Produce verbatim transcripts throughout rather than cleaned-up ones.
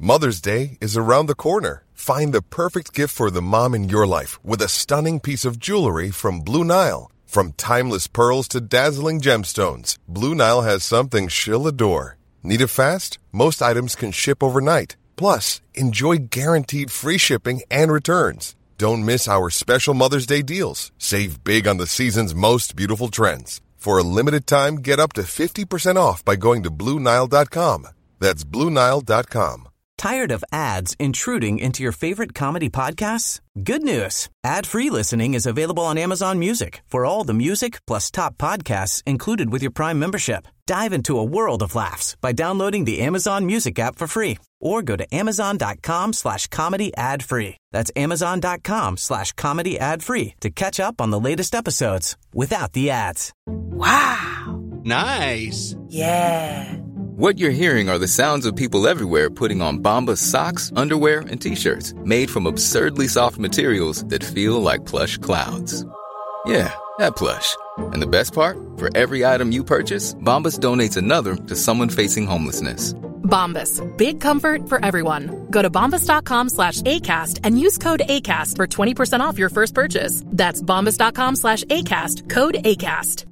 Mother's Day is around the corner. Find the perfect gift for the mom in your life with a stunning piece of jewelry from Blue Nile. From timeless pearls to dazzling gemstones, Blue Nile has something she'll adore. Need it fast? Most items can ship overnight. Plus, enjoy guaranteed free shipping and returns. Don't miss our special Mother's Day deals. Save big on the season's most beautiful trends. For a limited time, get up to fifty percent off by going to Blue Nile dot com. That's Blue Nile dot com. Tired of ads intruding into your favorite comedy podcasts? Good news. Ad-free listening is available on Amazon Music for all the music plus top podcasts included with your Prime membership. Dive into a world of laughs by downloading the Amazon Music app for free or go to amazon.com slash comedy ad free. That's amazon.com slash comedy ad free to catch up on the latest episodes without the ads. Wow. Nice. Yeah. What you're hearing are the sounds of people everywhere putting on Bombas socks, underwear, and T-shirts made from absurdly soft materials that feel like plush clouds. Yeah, that plush. And the best part? For every item you purchase, Bombas donates another to someone facing homelessness. Bombas. Big comfort for everyone. Go to bombas.com slash ACAST and use code ACAST for twenty percent off your first purchase. That's bombas.com slash ACAST. Code ACAST.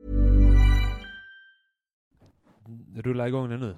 Rulla igång den nu.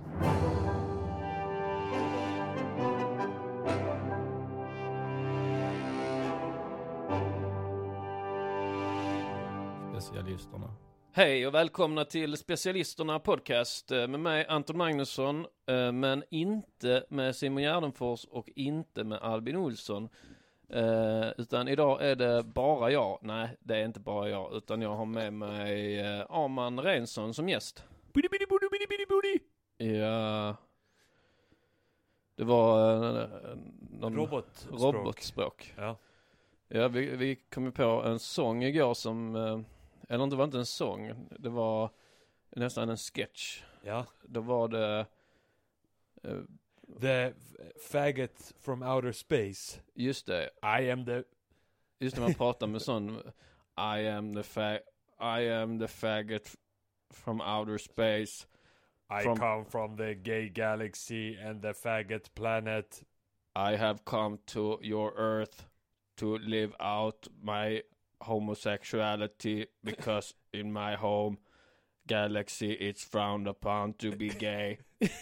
Specialisterna. Hej och välkomna till Specialisterna podcast med mig Anton Magnusson, men inte med Simon Gärdenfors och inte med Albin Olsson. Utan idag är det bara jag. Nej, det är inte bara jag, utan jag har med mig Arman Reinsson som gäst. Bidi, bidi, bidi, bidi, bidi, bidi. Ja. Det var uh, någon robotspråk. robotspråk. Ja. Ja, vi, vi kom ju på en sång igår som, uh, eller det var inte en sång, det var nästan en sketch. Ja. Då var det uh, The faggot from outer space. Just det. I am the... Just när man pratar med sån I am the fag I am the faggot from outer space. I from, come from the gay galaxy and the faggot planet. I have come to your earth to live out my homosexuality because in my home galaxy it's frowned upon to be gay.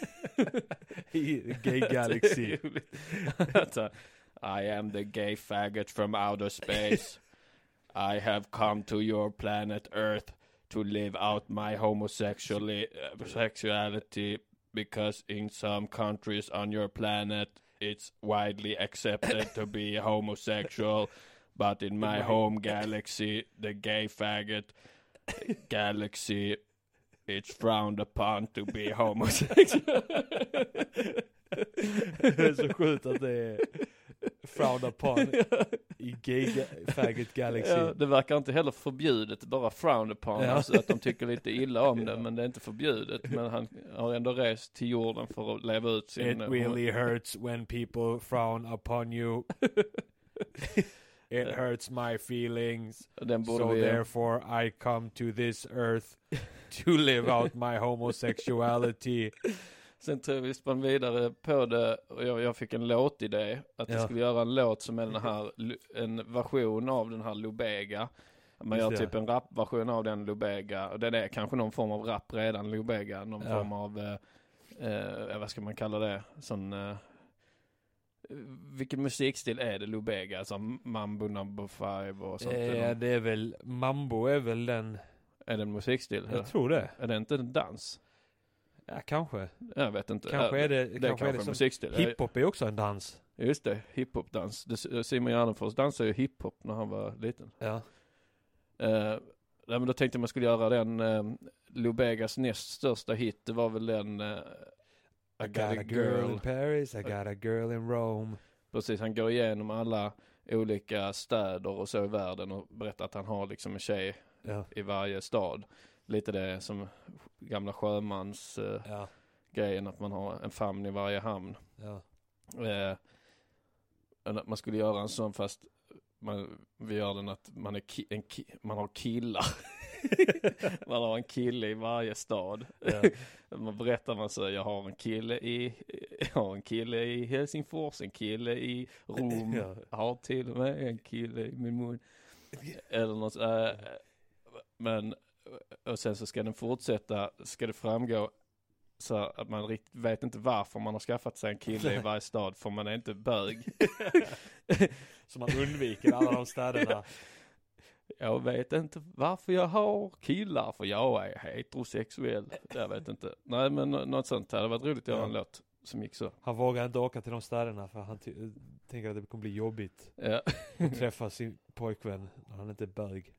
Gay galaxy. I am the gay faggot from outer space. I have come to your planet Earth to live out my homosexuality because in some countries on your planet it's widely accepted to be homosexual, but in my home galaxy, the gay faggot galaxy, it's frowned upon to be homosexual. Det är så sjukt att det är frowned upon i gay faggot galaxy. Ja, det verkar inte heller förbjudet, bara frowned upon, ja. Alltså att de tycker lite illa om det, men det är inte förbjudet. Men han har ändå rest till jorden för att leva ut sin... It really hurts when people frown upon you. It hurts my feelings. So vi... therefore I come to this earth to live out my homosexuality. Sen tror vi spann vidare på det och jag, jag fick en låtidé att ja. Jag skulle göra en låt som är den här, en version av den här Lubega. Man gör typ en rapversion av den Lubega, och det är kanske någon form av rap redan, Lubega, någon ja. form av eh, eh, vad ska man kalla det, sån eh, vilken musikstil är det Lubega, alltså mambo number five och sånt? Ja, det är väl mambo är väl den. Är det en musikstil? Jag eller? tror det. Är det inte en dans? Ja, kanske. Jag vet inte. Kanske är det, det kanske är det som musikstil. Hiphop är också en dans. Just det, hiphop-dans. Simon Gärdenfors dansade ju hiphop när han var liten. Ja. Uh, men då tänkte man skulle göra den uh, Lubegas näst största hit. Det var väl den uh, I, I got, got a girl. girl in Paris, I got a girl in Rome. Precis, han går igenom alla olika städer och så i världen och berättar att han har liksom en tjej ja. i varje stad. Lite det som gamla sjömans uh, ja. grejen, att man har en famn i varje hamn. Ja. Uh, man skulle göra en sån, fast man, vi gör den att man, är ki- en ki- man har killar Man har en kille i varje stad. Ja. Man berättar man så, jag har en kille i jag har en kille i Helsingfors, en kille i Rom, Ja. jag har till och med en kille i min mun. Eller något, äh, men och sen så ska den fortsätta, ska det framgå så att man riktigt vet inte varför man har skaffat sig en kille i varje stad, för man är inte bög. Så man undviker alla de städerna. Jag vet inte varför jag har killar, för jag är heterosexuell. Jag vet inte. Nej, men något sånt här. Det var roligt att göra en låt som gick så. Han vågar inte åka till de städerna för han ty- tänker att det kommer bli jobbigt Ja. att träffa sin pojkvän när han inte är bög.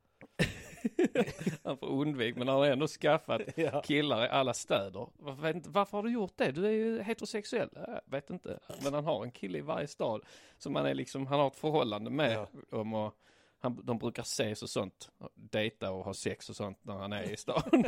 Han får undvika, men han har ändå skaffat Ja. killar i alla städer. Varför, vet inte, varför har du gjort det? Du är ju heterosexuell. Jag vet inte. Men han har en kille i varje stad som han är liksom, han har ett förhållande med. Ja. Om och, han, de brukar ses och sånt. Dejta och ha sex och sånt när han är i stan.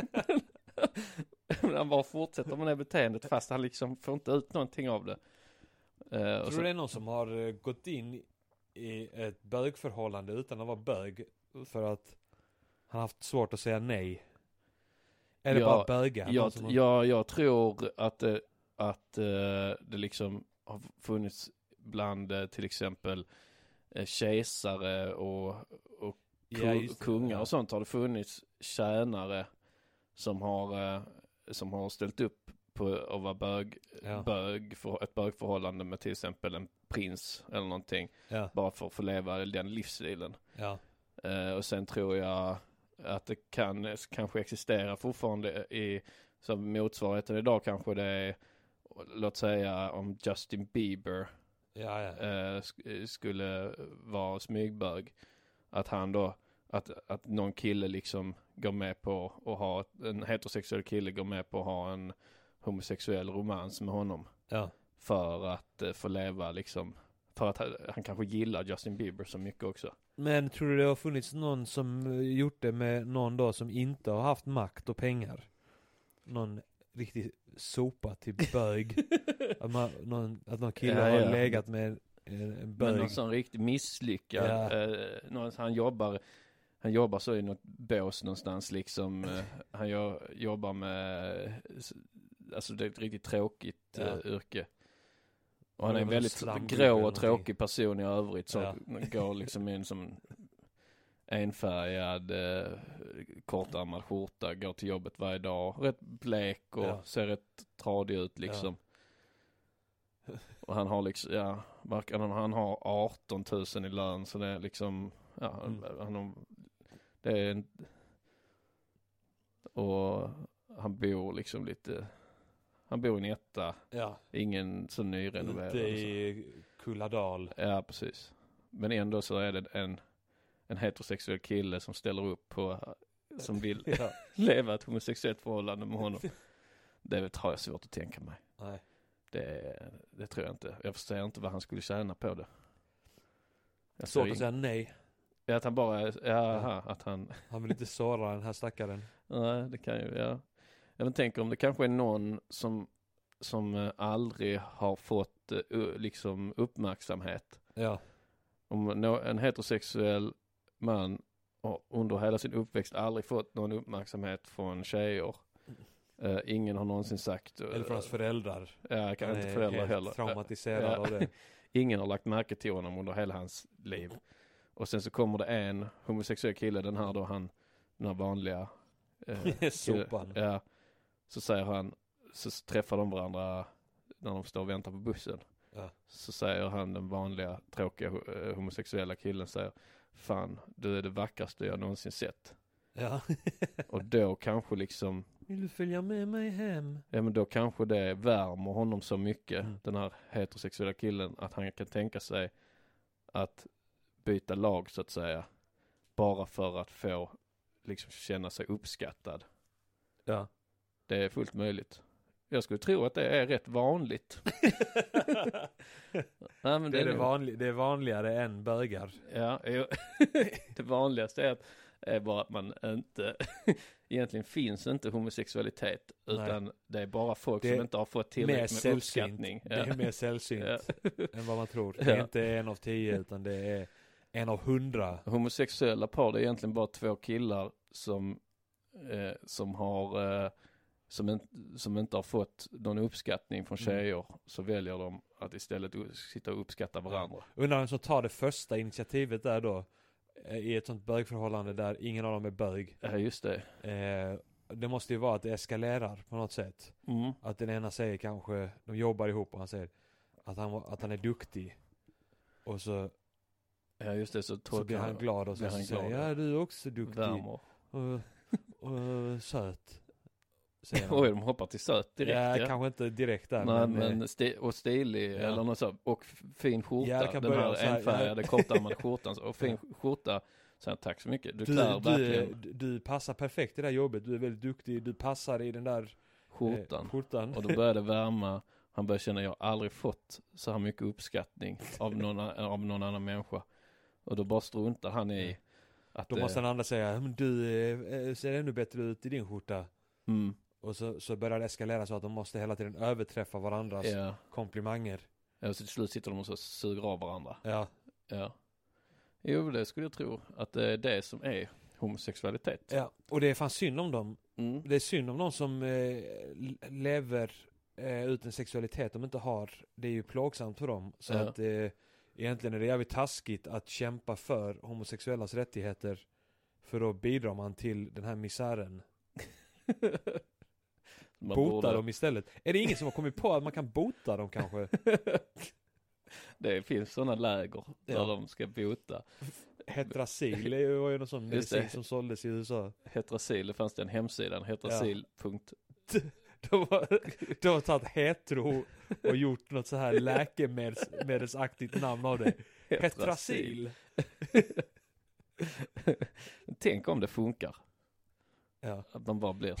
Men han bara fortsätter med det beteendet fast han liksom får inte ut någonting av det. Uh, Tror du det är någon som har uh, gått in i ett bögförhållande utan att vara bög för att han har haft svårt att säga nej? Eller Ja, bara bögar? Jag, som har... jag, jag tror att, uh, att uh, det liksom har funnits bland uh, till exempel uh, kejsare och, och Ja, ku- just det, kungar ja. och sånt har det funnits tjänare som har, uh, som har ställt upp på att vara bög, Ja. bög för, ett bögförhållande med till exempel en prins eller någonting. Ja. Bara för att få leva den livsstilen. Ja. Uh, och sen tror jag att det kan kanske existera fortfarande i som motsvarigheten idag kanske det är, låt säga om Justin Bieber Ja, ja. uh, sk- skulle vara smygbög, att han då att, att någon kille liksom går med på att ha ett, en heterosexuell kille går med på att ha en homosexuell romans med honom. Ja. För att uh, få leva liksom, för att han, han kanske gillar Justin Bieber så mycket också. Men tror du det har funnits någon som uh, gjort det med någon då som inte har haft makt och pengar? Någon riktigt sopa till bög? att, man, någon, att någon kille Ja, har ja. legat med en, en bög? Men någon sån riktigt misslyckad. Ja. Eh, någon, han jobbar han jobbar så i något bås någonstans liksom. Eh, han jo, jobbar med alltså det är ett riktigt tråkigt Ja. eh, yrke. Och han är en Jobbar som väldigt slamgubbe grå eller och någonting. tråkig person i övrigt som Ja. går liksom in som enfärgad eh, kortärmad skjorta, går till jobbet varje dag, rätt blek och Ja. ser rätt tradig ut liksom. Och han har liksom, ja, verkar han, han har arton tusen i lön, så det är liksom, ja, Mm. han har, det är en, och han bor liksom lite, han bor i en etta, Ja. ingen så nyrenoverad. Ute och så. i Kulladal. Ja, precis. Men ändå så är det en, en heterosexuell kille som ställer upp på, som vill Ja. leva ett homosexuellt förhållande med honom. Det har jag svårt att tänka mig. Nej. Det, det tror jag inte. Jag förstår inte vad han skulle tjäna på det. Jag Svårt ser att säga nej. Ja, att han bara, ja, aha, att han, Han vill inte såra den här stackaren. nej, det kan ju, ja. Jag tänker om det kanske är någon som, som eh, aldrig har fått eh, u- liksom uppmärksamhet. Ja. Om nå- en heterosexuell man har under hela sin uppväxt aldrig fått någon uppmärksamhet från tjejer. Uh, ingen har någonsin sagt. Uh, Eller från hans föräldrar. Ja, kan Han inte är föräldrar helt heller. traumatiserad Ja. av det. Ingen har lagt märke till honom under hela hans liv. Och sen så kommer det en homosexuell kille, den här då han, den här vanliga eh, Sopan. kille, ja, så säger han, så träffar de varandra när de står och väntar på bussen. Ja. Så säger han, den vanliga tråkiga eh, homosexuella killen säger, fan, du är det vackraste jag någonsin sett. Ja. Och då kanske liksom, Vill du följa med mig hem? ja men då kanske det värmer honom så mycket, Mm. den här heterosexuella killen, att han kan tänka sig att byta lag så att säga, bara för att få liksom känna sig uppskattad. Ja. Det är fullt möjligt. Jag skulle tro att det är rätt vanligt. Nej, men Det är, det, nog- vanlig, det är vanligare än bögar. Ja, jo. Det vanligaste är, att, är bara att man inte, egentligen finns inte homosexualitet, utan Nej. det är bara folk Det är som inte har fått Mer tillräckligt med sällsynt. uppskattning. Det är mer sällsynt Ja. än vad man tror. Det är Ja. inte en av tio, utan det är en av hundra. Homosexuella par, det är egentligen bara två killar som, eh, som har eh, som, en, som inte har fått någon uppskattning från tjejer, mm. så väljer de att istället u- sitta och uppskatta varandra. Ja. Undrar vem som tar det första initiativet där då, i ett sånt bögförhållande där ingen av dem är bög. Ja, just det. Eh, det måste ju vara att det eskalerar på något sätt. Mm. Att den ena säger kanske, de jobbar ihop och han säger att han, att han är duktig. Och så, ja, just det, så, så blir han glad och så, så säger jag, ja, du är också duktig. Värmer. Och, och söt. Oj, de hoppar till söt direkt. Ja, ja. kanske inte direkt där. Nej, men, men sti- och stilig, ja. eller något så. Och f- fin skjorta. Ja, det kan den börja här så här, enfärgade, ja. kortärmade skjortan. Och fin skjorta. Så här, tack så mycket. Du, du, klär du, verkligen du, du passar perfekt i det här jobbet. Du är väldigt duktig. Du passar i den där skjortan. Eh, skjortan. Och då började det värma. Han började känna, jag har aldrig fått så här mycket uppskattning av någon, av någon annan människa. Och då bara struntar han i att... Då måste den andra säga, men du eh, ser ännu bättre ut i din skjorta. Mm. Och så, så börjar det eskalera så att de måste hela tiden överträffa varandras Ja. komplimanger. Ja, så till slut sitter de och så suger av varandra. Ja. Ja. Jo, det skulle jag tro. Att det är det som är homosexualitet. Ja, och det är fan synd om dem. Mm. Det är synd om någon som eh, lever eh, ut en sexualitet de inte har. Det är ju plågsamt för dem. Så Ja. att eh, egentligen är det jävligt taskigt att kämpa för homosexuellas rättigheter. För då bidrar man till den här misären. Man Bota borde... dem istället. Är det ingen som har kommit på att man kan bota dem kanske? Det finns sådana läger där Ja. de ska bota. Hetrasil är ju en sån Just medicin det. som såldes i U S A. Hetrasil, det fanns det en hemsida, hetrasil punkt De har, de har tagit hetero och gjort något så här läkemedelsaktigt namn av det. Hetrasil. Tänk om det funkar. Ja. Att man bara blir så.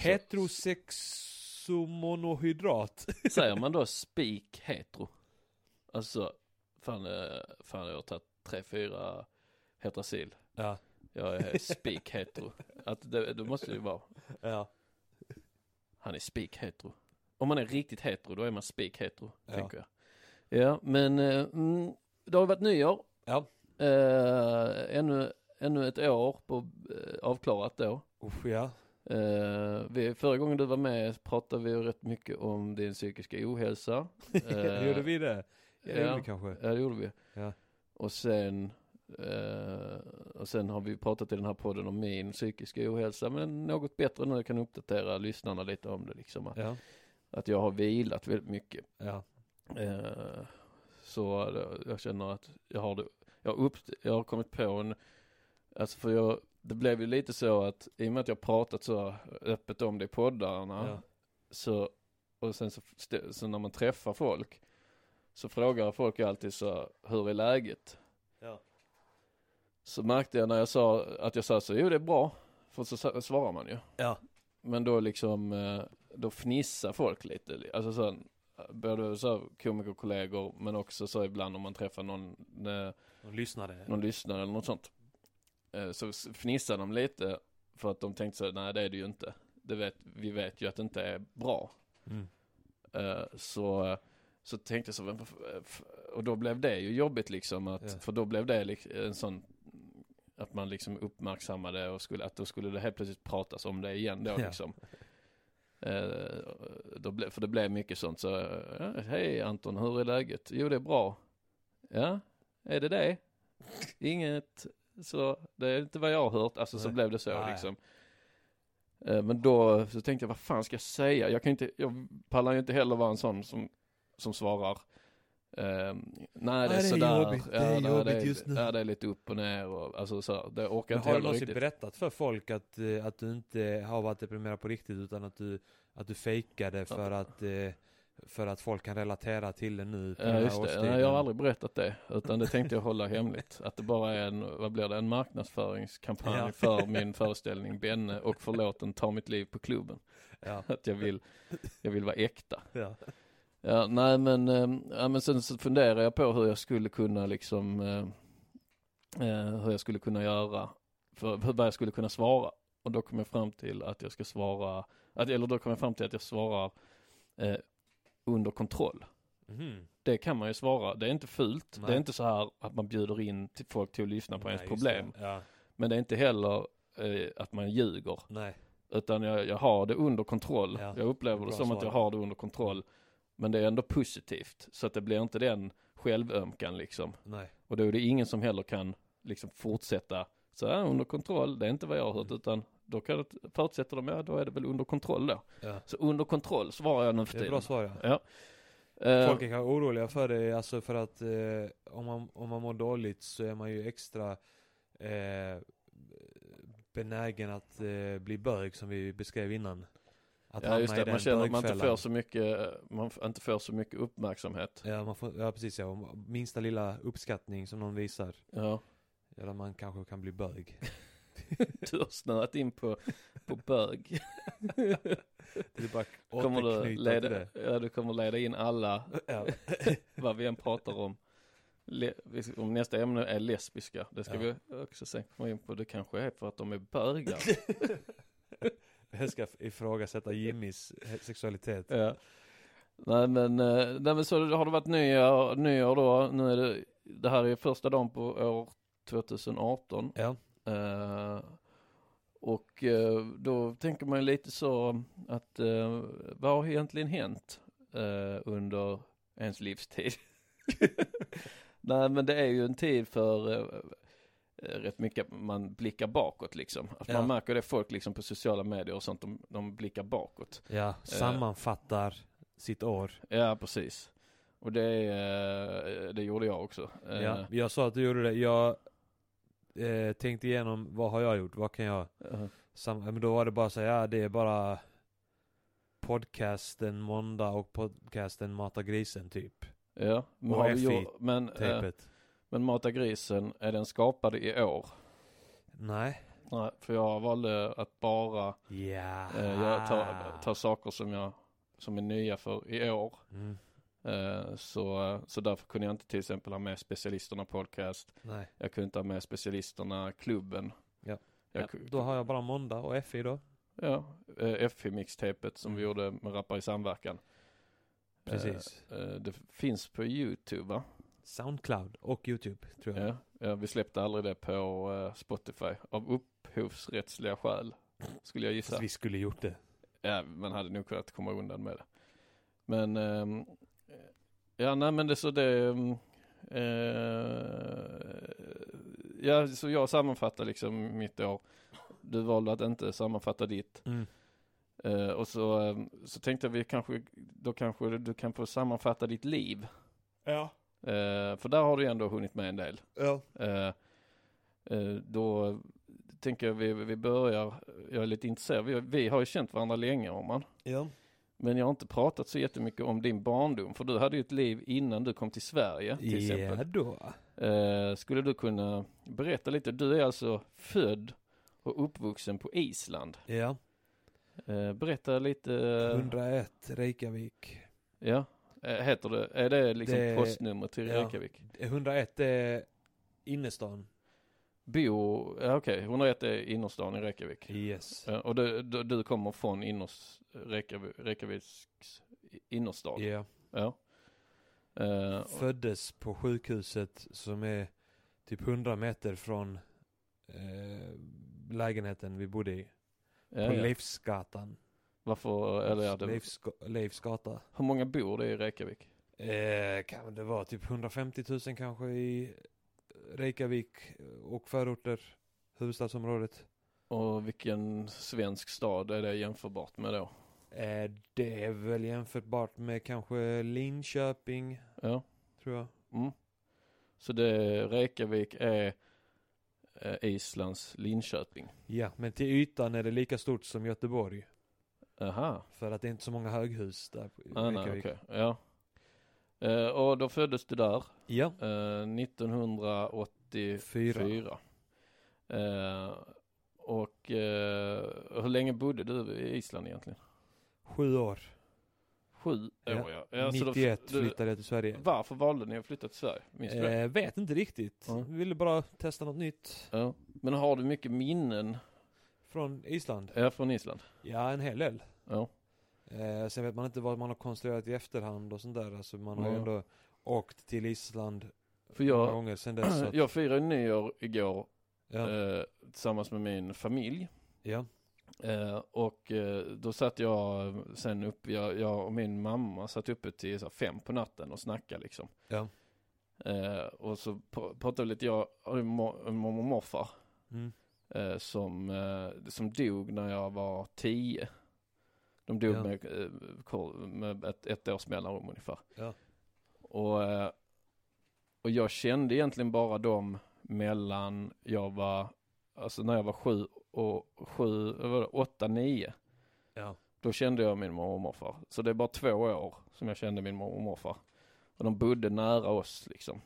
Heterosexomonohydrat. Säger man då speak hetero? Alltså, fan, eh, fan jag har tagit tre, fyra hetrasil. Ja. Jag är speak hetero. Att det, det måste ju vara. Ja. Han är speak hetero. Om man är riktigt hetero, då är man speak hetero, Ja. tänker jag. Ja, men eh, mm, det har varit nyår. Ja. Eh, ännu, ännu ett år på eh, avklarat då. Usch, ja. Eh, vi, förra gången du var med pratade vi ju rätt mycket om din psykiska ohälsa. Eh, Gjorde vi det? Ja, det ja. gjorde vi kanske. Ja, det gjorde vi. Ja. Och sen eh, och sen har vi pratat i den här podden om min psykiska ohälsa, men något bättre nu, jag kan uppdatera lyssnarna lite om det liksom, att, Ja. att jag har vilat väldigt mycket. Ja. Eh, så det, jag känner att jag har det, jag har, upp, jag har kommit på en, alltså för jag, det blev ju lite så att i och med att jag pratat så öppet om det i poddarna, Ja. så, och sen så, så när man träffar folk så frågar folk alltid så, hur är läget? Ja. Så märkte jag när jag sa att jag sa så, jo det är bra, för så svarar man ju. Ja. Men då liksom, då fnissar folk lite, alltså så, både så komikerkollegor, men också så ibland om man träffar någon, De lyssnade. någon lyssnare eller något sånt, så fnissar de lite för att de tänkte så, nej det är det ju inte, det vet, vi vet ju att det inte är bra. Mm. Så så tänkte jag så, och då blev det ju jobbigt liksom, att, Ja. för då blev det en sån, att man liksom uppmärksammade och skulle, att då skulle det helt plötsligt pratas om det igen då Ja. liksom. Eh, då ble, för det blev mycket sånt så, ja, hej Anton, hur är läget? Jo det är bra. Ja, är det det? Inget, så det är inte vad jag har hört, alltså så Nej. blev det så Nej. liksom. Eh, men då så tänkte jag, vad fan ska jag säga? Jag kan inte, jag pallar ju inte heller vara en sån som, som svarar Um, nej, det är sådär. Jobbigt. Det är ja, jobbigt det är, just nu. Ja, det är lite upp och ner och, alltså så, det orkar Men inte har du heller någonsin riktigt. berättat för folk att, eh, att du inte har varit deprimerad på riktigt, utan att du, att du fejkade för att, eh, för att folk kan relatera till det nu på den Ja, här just det. årstiden? Nej, jag har aldrig berättat det, utan det tänkte jag hålla hemligt. Att det bara är en, vad blir det, en marknadsföringskampanj Ja. för min föreställning Benne och förlåten Ta mitt liv på klubben. Ja. Att jag vill, jag vill vara äkta. Ja. Ja, nej men, eh, ja, men sen så funderar jag på hur jag skulle kunna liksom, eh, eh, hur jag skulle kunna göra, för hur vad jag skulle kunna svara. Och då kom jag fram till att jag ska svara, att, eller då kom jag fram till att jag svarar eh, under kontroll. Mm. Det kan man ju svara. Det är inte fult. Nej. Det är inte så här att man bjuder in till folk till att lyssna på Nej, ens just problem. det. Ja. Men det är inte heller eh, att man ljuger. Nej. Utan jag, jag har det under kontroll. Ja, Jag upplever det bra som svar. att jag har det under kontroll. Men det är ändå positivt. Så att det blir inte den självömkan liksom. Nej. Och då är det ingen som heller kan liksom fortsätta så här under kontroll. Det är inte vad jag har hört, utan då kan det, förutsätter de, ja då är det väl under kontroll då. Ja. Så under kontroll svarar jag nu för Det är tiden. bra svar, ja. Ja. Eh, Folk är kanske oroliga för det, alltså för att eh, om, man, om man mår dåligt så är man ju extra eh, benägen att eh, bli bög, som vi beskrev innan. Att ja hamna just i det, man den känner att man inte bögfällan. får så mycket, man f- inte får så mycket uppmärksamhet. Ja, man får, ja precis, ja. Om minsta lilla uppskattning som någon visar, Ja. eller man kanske kan bli bög. Du har snöat in på, på bög. Det är bara Kommer du återknyta till leda, det. ja, du kommer leda in alla Ja. vad vi än pratar om. Le, om nästa ämne är lesbiska, det ska Ja. vi också sen komma in på. Det kanske är för att de är bögar. Jag ska ifrågasätta Jimmys sexualitet. Ja. Nej men, eh, nej men så har det varit nyår, nyår då. Nu är det, det här är första dagen på år tjugo arton. Ja. Eh, och eh, då tänker man ju lite så att eh, vad har egentligen hänt eh, under ens livstid? Nej men det är ju en tid för eh, rätt mycket man blickar bakåt liksom. Att Ja. man märker det, folk liksom på sociala medier och sånt, de, de blickar bakåt. Ja, sammanfattar sitt år. Ja, precis. Och det, eh, det gjorde jag också. Eh, Ja, jag sa att du gjorde det. Jag eh, tänkte igenom, vad har jag gjort? Vad kan jag... eh, Sam- men då var det bara så här, ja det är bara podcasten Måndag och podcasten Mata grisen typ. ja, men, Och har vi F I gjort, men, eh, Tejpet. men Mata grisen, är den skapad i år? Nej. Nej, för jag valde att bara Ja. eh, jag tar, tar saker som jag som är nya för i år. Mm. Eh, så, så därför kunde jag inte till exempel ha med specialisterna podcast. Nej. Jag kunde inte ha med specialisterna klubben. Ja. Jag, Ja, ku- då har jag bara Måndag och F I då. ja, eh, F I-mixtapet som Mm. vi gjorde med Rappar i samverkan. Precis. Eh, eh, det finns på YouTube, va? Soundcloud och YouTube tror jag. Ja, ja, vi släppte aldrig det på eh, Spotify av upphovsrättsliga skäl, skulle jag gissa. Fast vi skulle gjort det. Ja, man hade nog kunnat komma undan med det. Men ehm, ja, nej men det så det ehm, eh, ja, så jag sammanfattar liksom mitt år. Du valde att inte sammanfatta ditt. Mm. Eh, och så ehm, så tänkte vi kanske då kanske du kan få sammanfatta ditt liv. Ja. Eh, för där har du ju ändå hunnit med en del. Ja. Eh, eh, då tänker jag vi, vi börjar, jag är lite intresserad, vi, vi har ju känt varandra länge om man. Ja. Men jag har inte pratat så jättemycket om din barndom, för du hade ju ett liv innan du kom till Sverige till Ja exempel. då. Eh, skulle du kunna berätta lite? Du är alltså född och uppvuxen på Island. Ja. Eh, berätta lite. hundraett Reykjavik. Ja, eh, heter det, är det liksom Det- postnummer till ja. Reykjavik? hundraett är innerstan. Bo, ja okej, hundraett är innerstan i Reykjavik. Yes. Ja, och du, du, du kommer från inners, Reykjavik, Reykjaviks innerstad? Ja. Ja. Eh, och- Föddes på sjukhuset som är typ hundra meter från eh, lägenheten vi bodde i. ja, På ja. Leifsgatan. Varför, eller ja, det, Leifska- Leifsgata. hur många bor det i Reykjavik? Eh, kan det vara typ hundrafemtio tusen kanske i Reykjavik och förorter, huvudstadsområdet. Och vilken svensk stad är det jämförbart med då? Eh, det är väl jämförbart med kanske Linköping, Ja. tror jag. Mm. Så det, Reykjavik är eh, Islands Linköping. Ja, men till ytan är det lika stort som Göteborg. Aha. För att det är inte så många höghus där i Ah, nej, Reykjavik. okej. Ja. Eh, och då föddes du där Ja, eh, nittonhundraåttiofyra. fyra. Eh, och eh, hur länge bodde du i Island egentligen? Sju år. Sju Ja. år, ja. ja så då- nittioett du- flyttade jag till Sverige. Varför valde ni att flytta till Sverige? Minns du det? Eh, vet inte riktigt. Ja. Ville bara testa något nytt. Ja. Men har du mycket minnen Från Island? ja, från Island? Ja, en hel del. Ja. Eh, sen vet man inte vad man har konstruerat i efterhand och sånt där. Alltså man har ju Ja. ändå åkt till Island För många jag, gånger sen dess. Så att, jag firade nyår igår ja. eh, tillsammans med min familj. ja. Eh, och eh, då satt jag sen upp, jag, jag och min mamma satt uppe till så här, fem på natten och snackade liksom. Ja. Eh, och så pr- pratade lite jag om mormor och morfar Mm. eh, som, eh, som dog när jag var tio. De dog Ja. med, eh, kor- med ett, ett års mellanrum ungefär. Ja. Och, eh, och jag kände egentligen bara dem mellan jag var, alltså när jag var sju och sju, var det, åtta, nio. Ja. Då kände jag min mormor och morfar. Så det är bara två år som jag kände min mormor och morfar. Och de bodde nära oss liksom.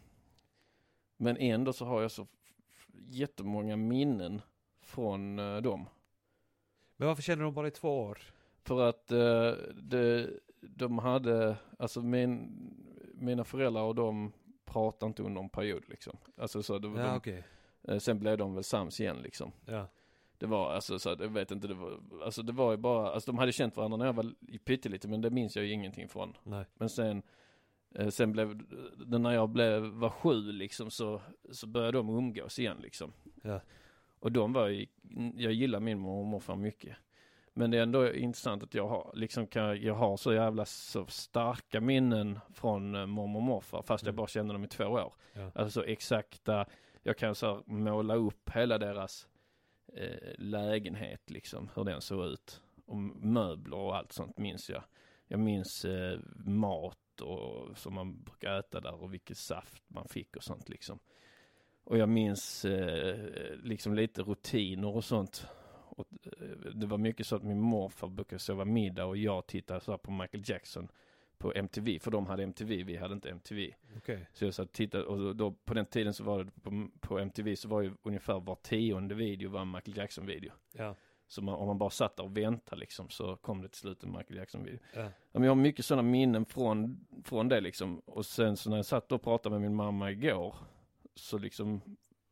Men ändå så har jag så f- jättemånga minnen från uh, dem. Men varför känner de bara i två år? För att uh, det, de hade, alltså min, mina föräldrar och de pratade inte under en period liksom. Alltså så de, Ja, de, okej. uh, sen blev de väl sams igen liksom. Ja. Det var alltså så att, jag vet inte, det var, alltså det var ju bara, alltså de hade känt varandra när jag var pyttelite, men det minns jag ju ingenting från. Nej. Men sen, eh, sen blev, när jag blev, var sju liksom, så, så började de umgås igen liksom. Ja. Och de var ju, jag gillar min mormor och morfar mycket. Men det är ändå intressant att jag har, liksom kan, jag har så jävla så starka minnen från eh, mormor och morfar, fast jag Mm. bara känner dem i två år. Ja. Alltså så exakta, jag kan så här måla upp hela deras eh, lägenhet liksom, hur den såg ut. Och möbler och allt sånt minns jag. Jag minns eh, mat och som man brukar äta där och vilket saft man fick och sånt liksom. Och jag minns eh, liksom lite rutiner och sånt. Och, eh, det var mycket så att min morfar brukade sova middag och jag tittade så här på Michael Jackson på M T V, för de hade M T V, vi hade inte M T V. Okej. Så jag satt och tittade, och då, då på den tiden så var det på, på M T V så var ju ungefär var tionde video var en Michael Jackson-video. Ja. Så man, om man bara satt där och väntade liksom, så kom det till slut en Michael Jackson-video. Ja. Ja, men jag har mycket sådana minnen från, från det liksom. Och sen så när jag satt och pratade med min mamma igår, så liksom,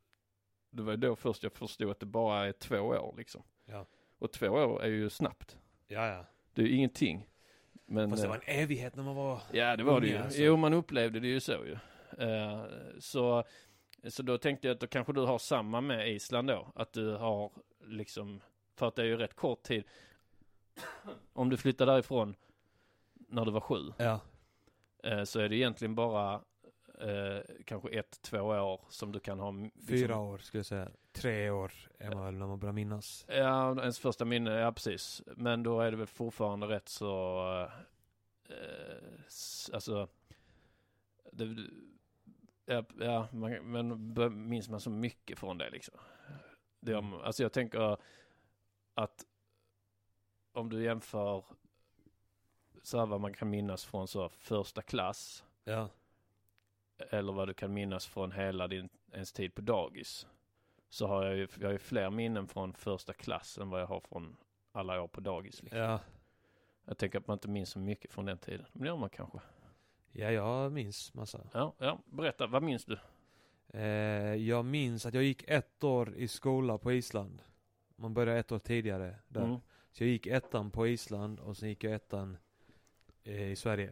det var då först jag förstod att det bara är två år liksom. Ja. Och två år är ju snabbt. Ja, ja. Det är ju ingenting. Men, Fast det eh, var en evighet när man var... ja, det var det ju. unga, alltså. Jo, man upplevde det ju så ju. Uh, så, så då tänkte jag att då kanske du har samma med Island då. Att du har liksom, för att det är ju rätt kort tid. Om du flyttar därifrån när du var sju, Ja. uh, så är det egentligen bara uh, kanske ett, två år som du kan ha. Liksom, Fyra år skulle jag säga. Tre år är man väl när man börjar minnas. Ja, ens första minne, ja precis. Men då är det väl fortfarande rätt så, uh, s- alltså, det, ja, ja man, men bör- minns man så mycket från det liksom. Det, om, alltså jag tänker att om du jämför så här vad man kan minnas från så första klass, Ja. eller vad du kan minnas från hela din, ens tid på dagis, så har jag ju, jag har ju fler minnen från första klass än vad jag har från alla år på dagis liksom. Ja. Jag tänker att man inte minns så mycket från den tiden. Men det gör man kanske. Ja, jag minns massa. Ja, ja. Berätta, vad minns du? Eh, jag minns att jag gick ett år i skola på Island. Man började ett år tidigare där. Mm. Så jag gick ettan på Island och sen gick jag ettan eh, i Sverige.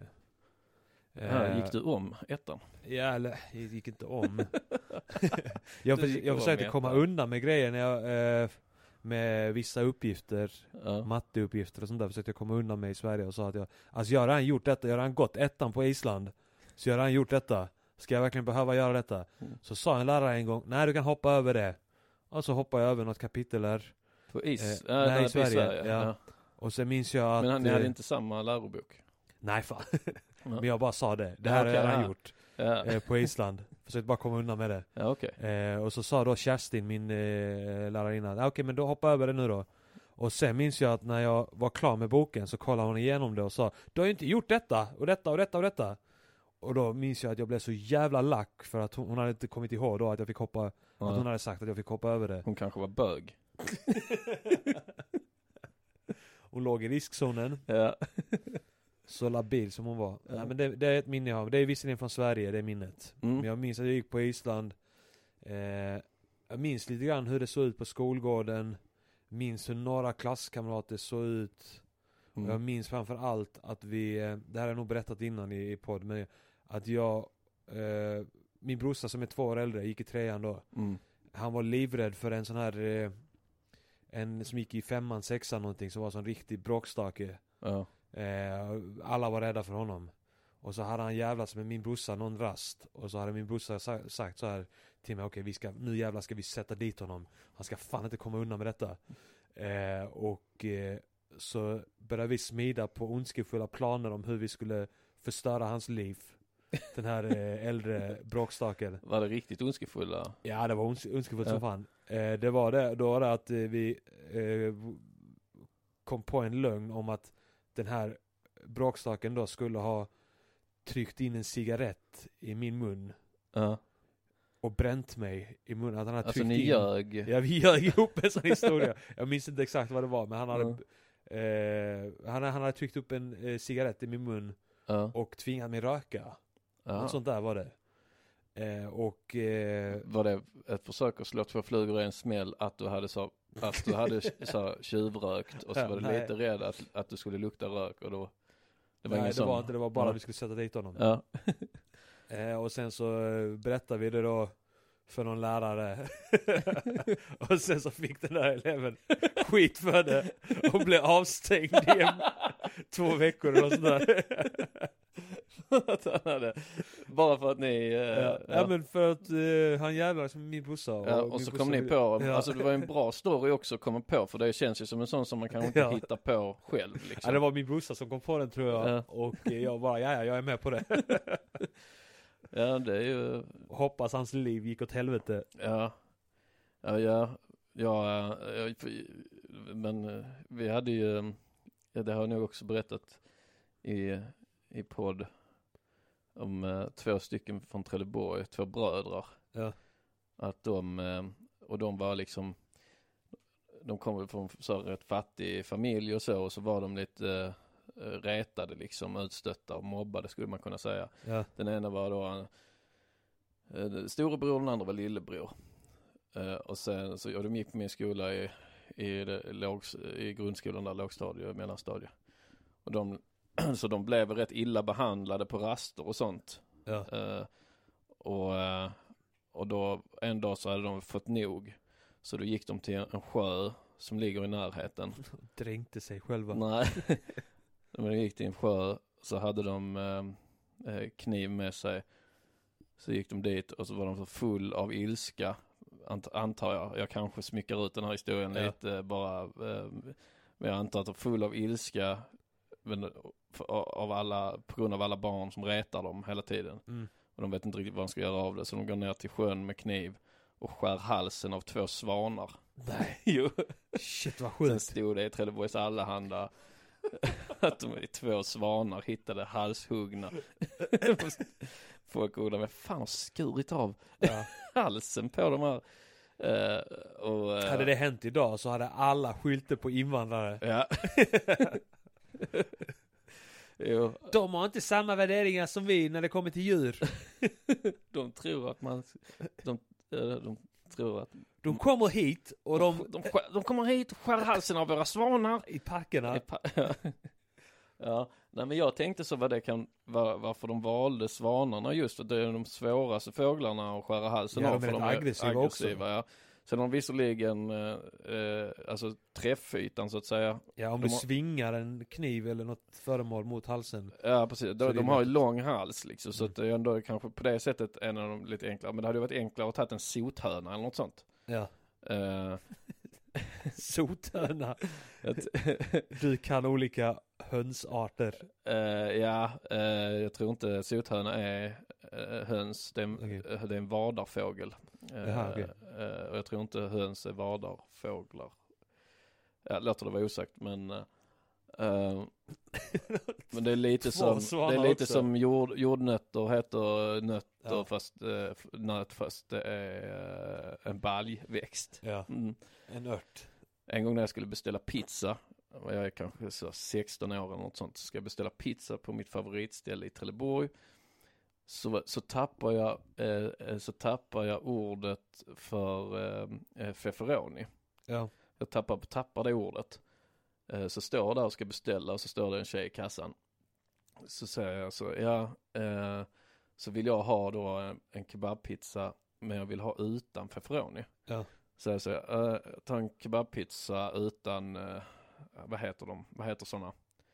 Ja, gick du om ettan? Ja, eller jag gick inte om. jag Du för, gick jag om försökte ettan. komma undan med grejer när jag, eh, med vissa uppgifter, Ja. matteuppgifter och sånt där, försökte jag komma undan med i Sverige och sa att jag, alltså jag har redan gjort detta, jag har redan gått ettan på Island. Så jag har redan gjort detta. Ska jag verkligen behöva göra detta? Mm. Så sa en lärare en gång, nej du kan hoppa över det. Och så hoppade jag över något kapitel där. På is? Eh, ja, nej, där i Sverige, Sverige. ja. Ja. Och sen minns jag att... Men han, ni hade eh, inte samma lärobok? Nej fan. Ja. Men jag bara sa det. Det Ja, här okej, har jag redan ja. gjort. Ja, Eh, på Island. Försökte bara komma undan med det. ja okej. Eh, och så sa då Kerstin, min eh, lärarinna, ah, okej okay, men då hoppa över det nu då. Och sen minns jag att när jag var klar med boken så kollade hon igenom det och sa, du har ju inte gjort detta och detta och detta och detta. Och då minns jag att jag blev så jävla lack för att hon, hon hade inte kommit ihåg då att jag fick hoppa, Ja. att hon hade sagt att jag fick hoppa över det. Hon kanske var bög. Hon låg i riskzonen. Ja. Så labil som hon var. Ja. Nej, men det, det är ett minne jag har. Det är visserligen från Sverige, det är minnet. Mm. Men jag minns att jag gick på Island. Eh, jag minns lite grann hur det såg ut på skolgården. Minns hur några klasskamrater såg ut. Mm. Och jag minns framför allt att vi, eh, det här har jag nog berättat innan i, i podd, men att jag, eh, min brorsa som är två år äldre, gick i trean då. Mm. Han var livrädd för en sån här, eh, en som gick i femman, sexan någonting, som var sån riktig bråkstake. Ja. Eh, alla var rädda för honom. Och så hade han jävlas med min brorsa någon rast. Och så hade min brorsa sa- sagt så här till mig: okej, vi ska, nu jävlar ska vi sätta dit honom. Han ska fan inte komma undan med detta. Eh, och eh, så började vi smida på ondskefulla planer om hur vi skulle förstöra hans liv. Den här eh, äldre bråkstaken. Var det riktigt ondskefulla? Ja, det var ons- ondskefullt Ja. som fan. Eh, det var det, då var det att eh, vi eh, kom på en lögn om att den här bråkstaken då skulle ha tryckt in en cigarett i min mun Ja. och bränt mig i munnen. Att han hade Alltså tryckt ni in... ljög. Ja, vi ljög ihop en sån historia. Jag minns inte exakt vad det var, men han hade, Mm. eh, han, han hade tryckt upp en eh, cigarett i min mun Ja. och tvingat mig röka. Ja. Något sånt där var det. Eh, och... Eh, Var det ett försök att slå två flugor i en smäll att du hade så att du hade så tjuvrökt och så Ja, var du nej. lite rädd att, att du skulle lukta rök och då det var nej, ingen det sån. var inte, det var bara Ja. att vi skulle sätta dit honom. Ja. Eh, och sen så eh, berättade vi det då för någon lärare. Och sen så fick den där eleven skit för det och blev avstängd i en, två veckor och sådär. Att han hade, bara för att ni eh, Ja, ja. ja, men för att eh, han jävlar med min brorsa. Och, Ja, och min så brorsa kom ni ville- på, Ja. alltså det var en bra story också att komma på, för det känns ju som en sån som man kanske inte Ja. hittar på själv liksom. Ja, det var min brorsa som kom på den, tror jag. Ja. Och eh, jag bara, ja, ja, jag är med på det. Ja, det är ju, Hoppas hans liv gick åt helvete. ja, ja, ja, ja, ja men eh, vi hade ju, ja, det har jag nog också berättat i, i podd om eh, två stycken från Trelleborg, två brödrar. Ja. Att de, eh, och de var liksom, de kom väl från så rätt fattig familj och så, och så var de lite eh, retade liksom, utstötta och mobbade skulle man kunna säga. Ja. Den ena var då eh, storebror, den andra var lillebror. Eh, och sen så, och de gick på min skola i, i, det, lågs, i grundskolan där, lågstadie och mellanstadie. Och de, så de blev rätt illa behandlade på raster och sånt. Ja. Eh, och, eh, och då en dag så hade de fått nog. Så då gick de till en sjö som ligger i närheten. Dränkte sig själva. Nej, men de gick till en sjö, så hade de eh, kniv med sig. Så gick de dit och så var de så full av ilska, ant- antar jag. Jag kanske smyckar ut den här historien Ja. lite bara. Eh, men jag antar att de är full av ilska, men, för, av alla, på grund av alla barn som retar dem hela tiden. Mm. Och de vet inte riktigt vad de ska göra av det. Så de går ner till sjön med kniv och skär halsen av två svanar. Nej. Jo. Shit, vad Sen sjukt. stod det i Trelleborgs Allehanda att de är två svanar hittade halshuggna. Folk undrar, vad fan har skurit av Ja. halsen på de här? Uh, och, uh, Hade det hänt idag så hade alla skyltat på invandrare. Ja. Jo, De har inte samma värderingar som vi när det kommer till djur. de tror att man, de, uh, de tror att De kommer hit och de, de, de, skär, de kommer hit och skär halsen av våra svanar. i parkerna. I pa- ja, nej, men jag tänkte så vad det kan, var, varför de valde svanarna just, för det är de svåraste fåglarna att skära halsen Ja, av. de är för rätt aggressiva också. Ja. Sen har de visserligen eh, eh, alltså träffytan så att säga. Ja, om de du har- svingar en kniv eller något föremål mot halsen. Ja, precis. Så De, det är de har ju lätt. lång hals liksom, så Mm. att det är ändå kanske på det sättet en av dem lite enklare. Men det hade ju varit enklare att ta en sothöna eller något sånt. Ja. Eh, Sothöna. att, Du kan olika hönsarter. Eh, ja, eh, jag tror inte sothöna är eh, höns. Det är, en- Okej. eh, det är en vadarfågel. Eh, Jaha, okej. eh, och jag tror inte höns är vadarfåglar. Ja, låter det vara osagt, men eh, eh, men det är lite Två som svanar det är lite också. som jord, jordnötter heter nötter Ja. fast eh, f- nöt fast det är eh, en baljväxt. Ja. Mm. En ört. En gång när jag skulle beställa pizza, och jag är kanske så sexton år eller något sånt, så ska jag beställa pizza på mitt favoritställe i Trelleborg. Så, så tappar jag eh, så tappar jag ordet för eh, pepperoni. Ja. Jag tappar, tappar det ordet. Eh, så står jag där och ska beställa och så står det en tjej i kassan. Så säger jag så, ja, eh, så vill jag ha då en, en kebabpizza, men jag vill ha utan pepperoni. Ja. Så jag säger, eh, ta en kebabpizza utan, eh, vad heter de? Vad heter sådana?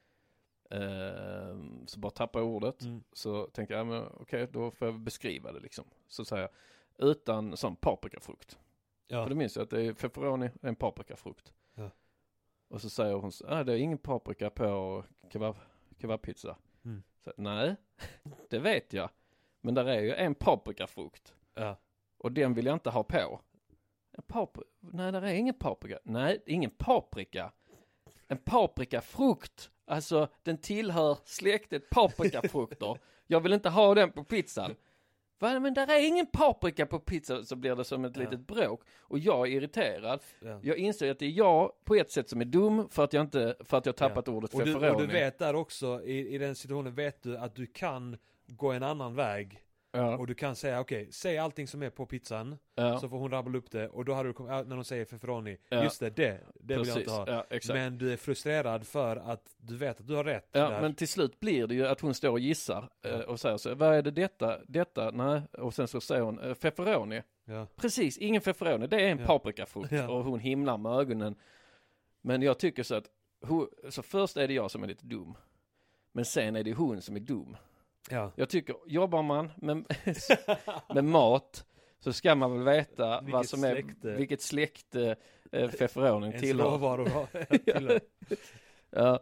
Eh, så bara tappar ordet. Mm. Så tänker jag, men okej, då får jag beskriva det liksom. Så säger jag, utan sån paprikafrukt. Ja. För det minns jag att det är pepperoni, en paprikafrukt. Ja. Och så säger hon, ah, det är ingen paprika på kebab, kebabpizza. Mm. Så, nej, det vet jag. Men där är ju en paprikafrukt. Ja. Och den vill jag inte ha på. Papri- nej, där är ingen paprika. Nej, ingen paprika. En paprikafrukt. Alltså, den tillhör släktet paprikafrukter. Jag vill inte ha den på pizzan. Va? Men där är ingen paprika på pizza. Så blir det som ett ja. litet bråk. Och jag är irriterad. Ja. Jag inser att det är jag på ett sätt som är dum. För att jag inte, för att jag tappat ja. ordet pepperoni. Och, och du vet där också, i, i den situationen vet du att du kan gå en annan väg. Ja. Och du kan säga, okej, okay, säg allting som är på pizzan. Ja. Så får hon rabbla upp det. Och då har du kommit, när de säger pepperoni. Ja. Just det, det, det vill jag inte ha. Ja, men du är frustrerad för att du vet att du har rätt. Ja, där. Men till slut blir det ju att hon står och gissar. Ja. Och säger så, vad är det detta? Detta, nej. Och sen så säger hon, pepperoni. Ja. Precis, ingen pepperoni. Det är en ja. paprikafrukt. Ja. Och hon himlar med ögonen. Men jag tycker så att, hon, så först är det jag som är lite dum. Men sen är det hon som är dum. Ja. Jag tycker, jobbar man med, med mat så ska man väl veta vilket vad som släkte. är, vilket släkte eh, pepperonin tillhör. ja. ja.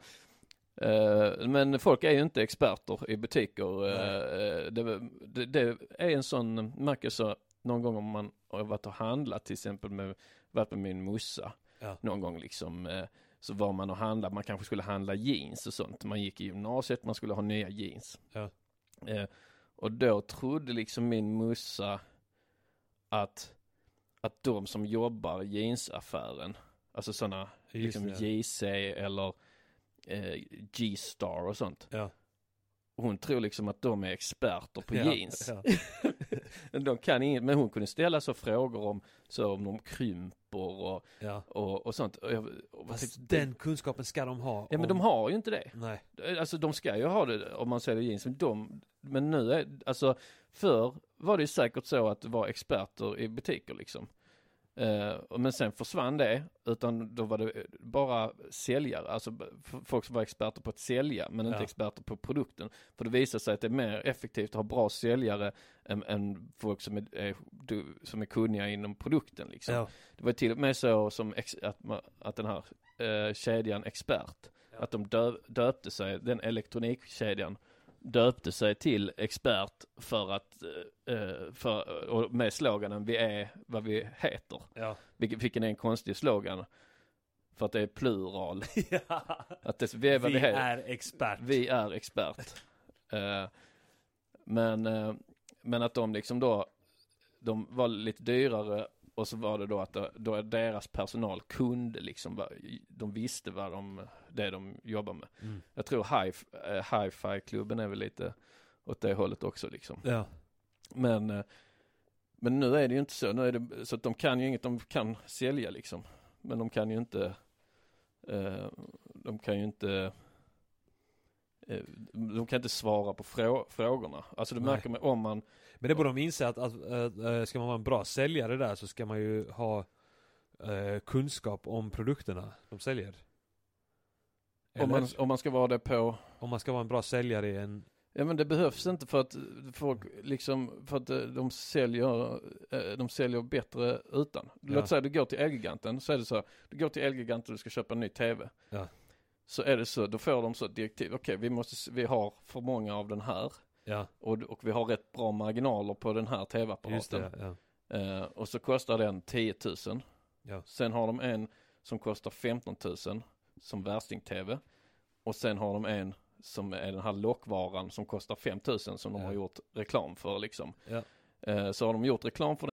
Uh, men folk är ju inte experter i butiker. Uh, det, det, det är en sån, märker så någon gång om man har varit och handlat till exempel med, varit med min mussa. Ja. Någon gång liksom, uh, så var man och handla, man kanske skulle handla jeans och sånt. Man gick i gymnasiet, man skulle ha nya jeans. Ja. Eh, och då trodde liksom min mussa att att de som jobbar i jeansaffären, alltså sådana liksom J C eller eh, G-Star och sånt. Ja. Hon tror liksom att de är experter på ja, jeans. Ja. De kan inget, men hon kunde ställa så frågor om så om de krymper och, ja. och, och sånt. Och jag, och Fast den kunskapen ska de ha. Ja, om... men de har ju inte det. Nej. Alltså de ska ju ha det om man säljer jeans. Men, de, men nu är, alltså förr var det ju säkert så att det var experter i butiker liksom. Uh, men sen försvann det, utan då var det bara säljare, alltså f- folk som var experter på att sälja men inte ja. experter på produkten, för det visar sig att det är mer effektivt att ha bra säljare än, än folk som är, är, du, som är kunniga inom produkten liksom. Ja. Det var till och med så som ex, att, man, att den här uh, kedjan Expert, ja. att de dö, döpte sig, den elektronikkedjan döpte sig till Expert för att uh, för, och med sloganen vi är vad vi heter. Ja. Vilken, vilken är en konstig slogan för att det är plural. Ja. Att det, vi är vad vi, vi är expert. Vi är expert. uh, men uh, men att de liksom då de var lite dyrare och så var det då att då deras personal kunde liksom, de visste vad de, det de jobbar med. Mm. Jag tror hi- Hi-Fi-klubben är väl lite åt det hållet också liksom. Ja. Men, men nu är det ju inte så. Nu är det, så att de kan ju inget, de kan sälja liksom. Men de kan ju inte, de kan ju inte, de kan inte svara på frå- frågorna. Alltså det märker man om man... Men det borde de inse att, att, att ska man vara en bra säljare där så ska man ju ha uh, kunskap om produkterna de säljer. Om man, om man ska vara det på... Om man ska vara en bra säljare i en... Ja, men det behövs inte för att folk liksom, för att de säljer, de säljer bättre utan. Ja. Låt säga du går till Elgiganten, så är det så, du går till Elgiganten och du ska köpa en ny tv. Ja. Så är det så, då får de så direktiv, okej, okay, vi måste, vi har för många av den här. Ja. Och, och vi har rätt bra marginaler på den här tv-apparaten. Just det, ja. uh, och så kostar den tio tusen. Ja. Sen har de en som kostar femton tusen som värsting-tv. Och sen har de en som är den här lockvaran som kostar fem tusen som de ja. har gjort reklam för liksom. Ja. Uh, så har de gjort reklam för den.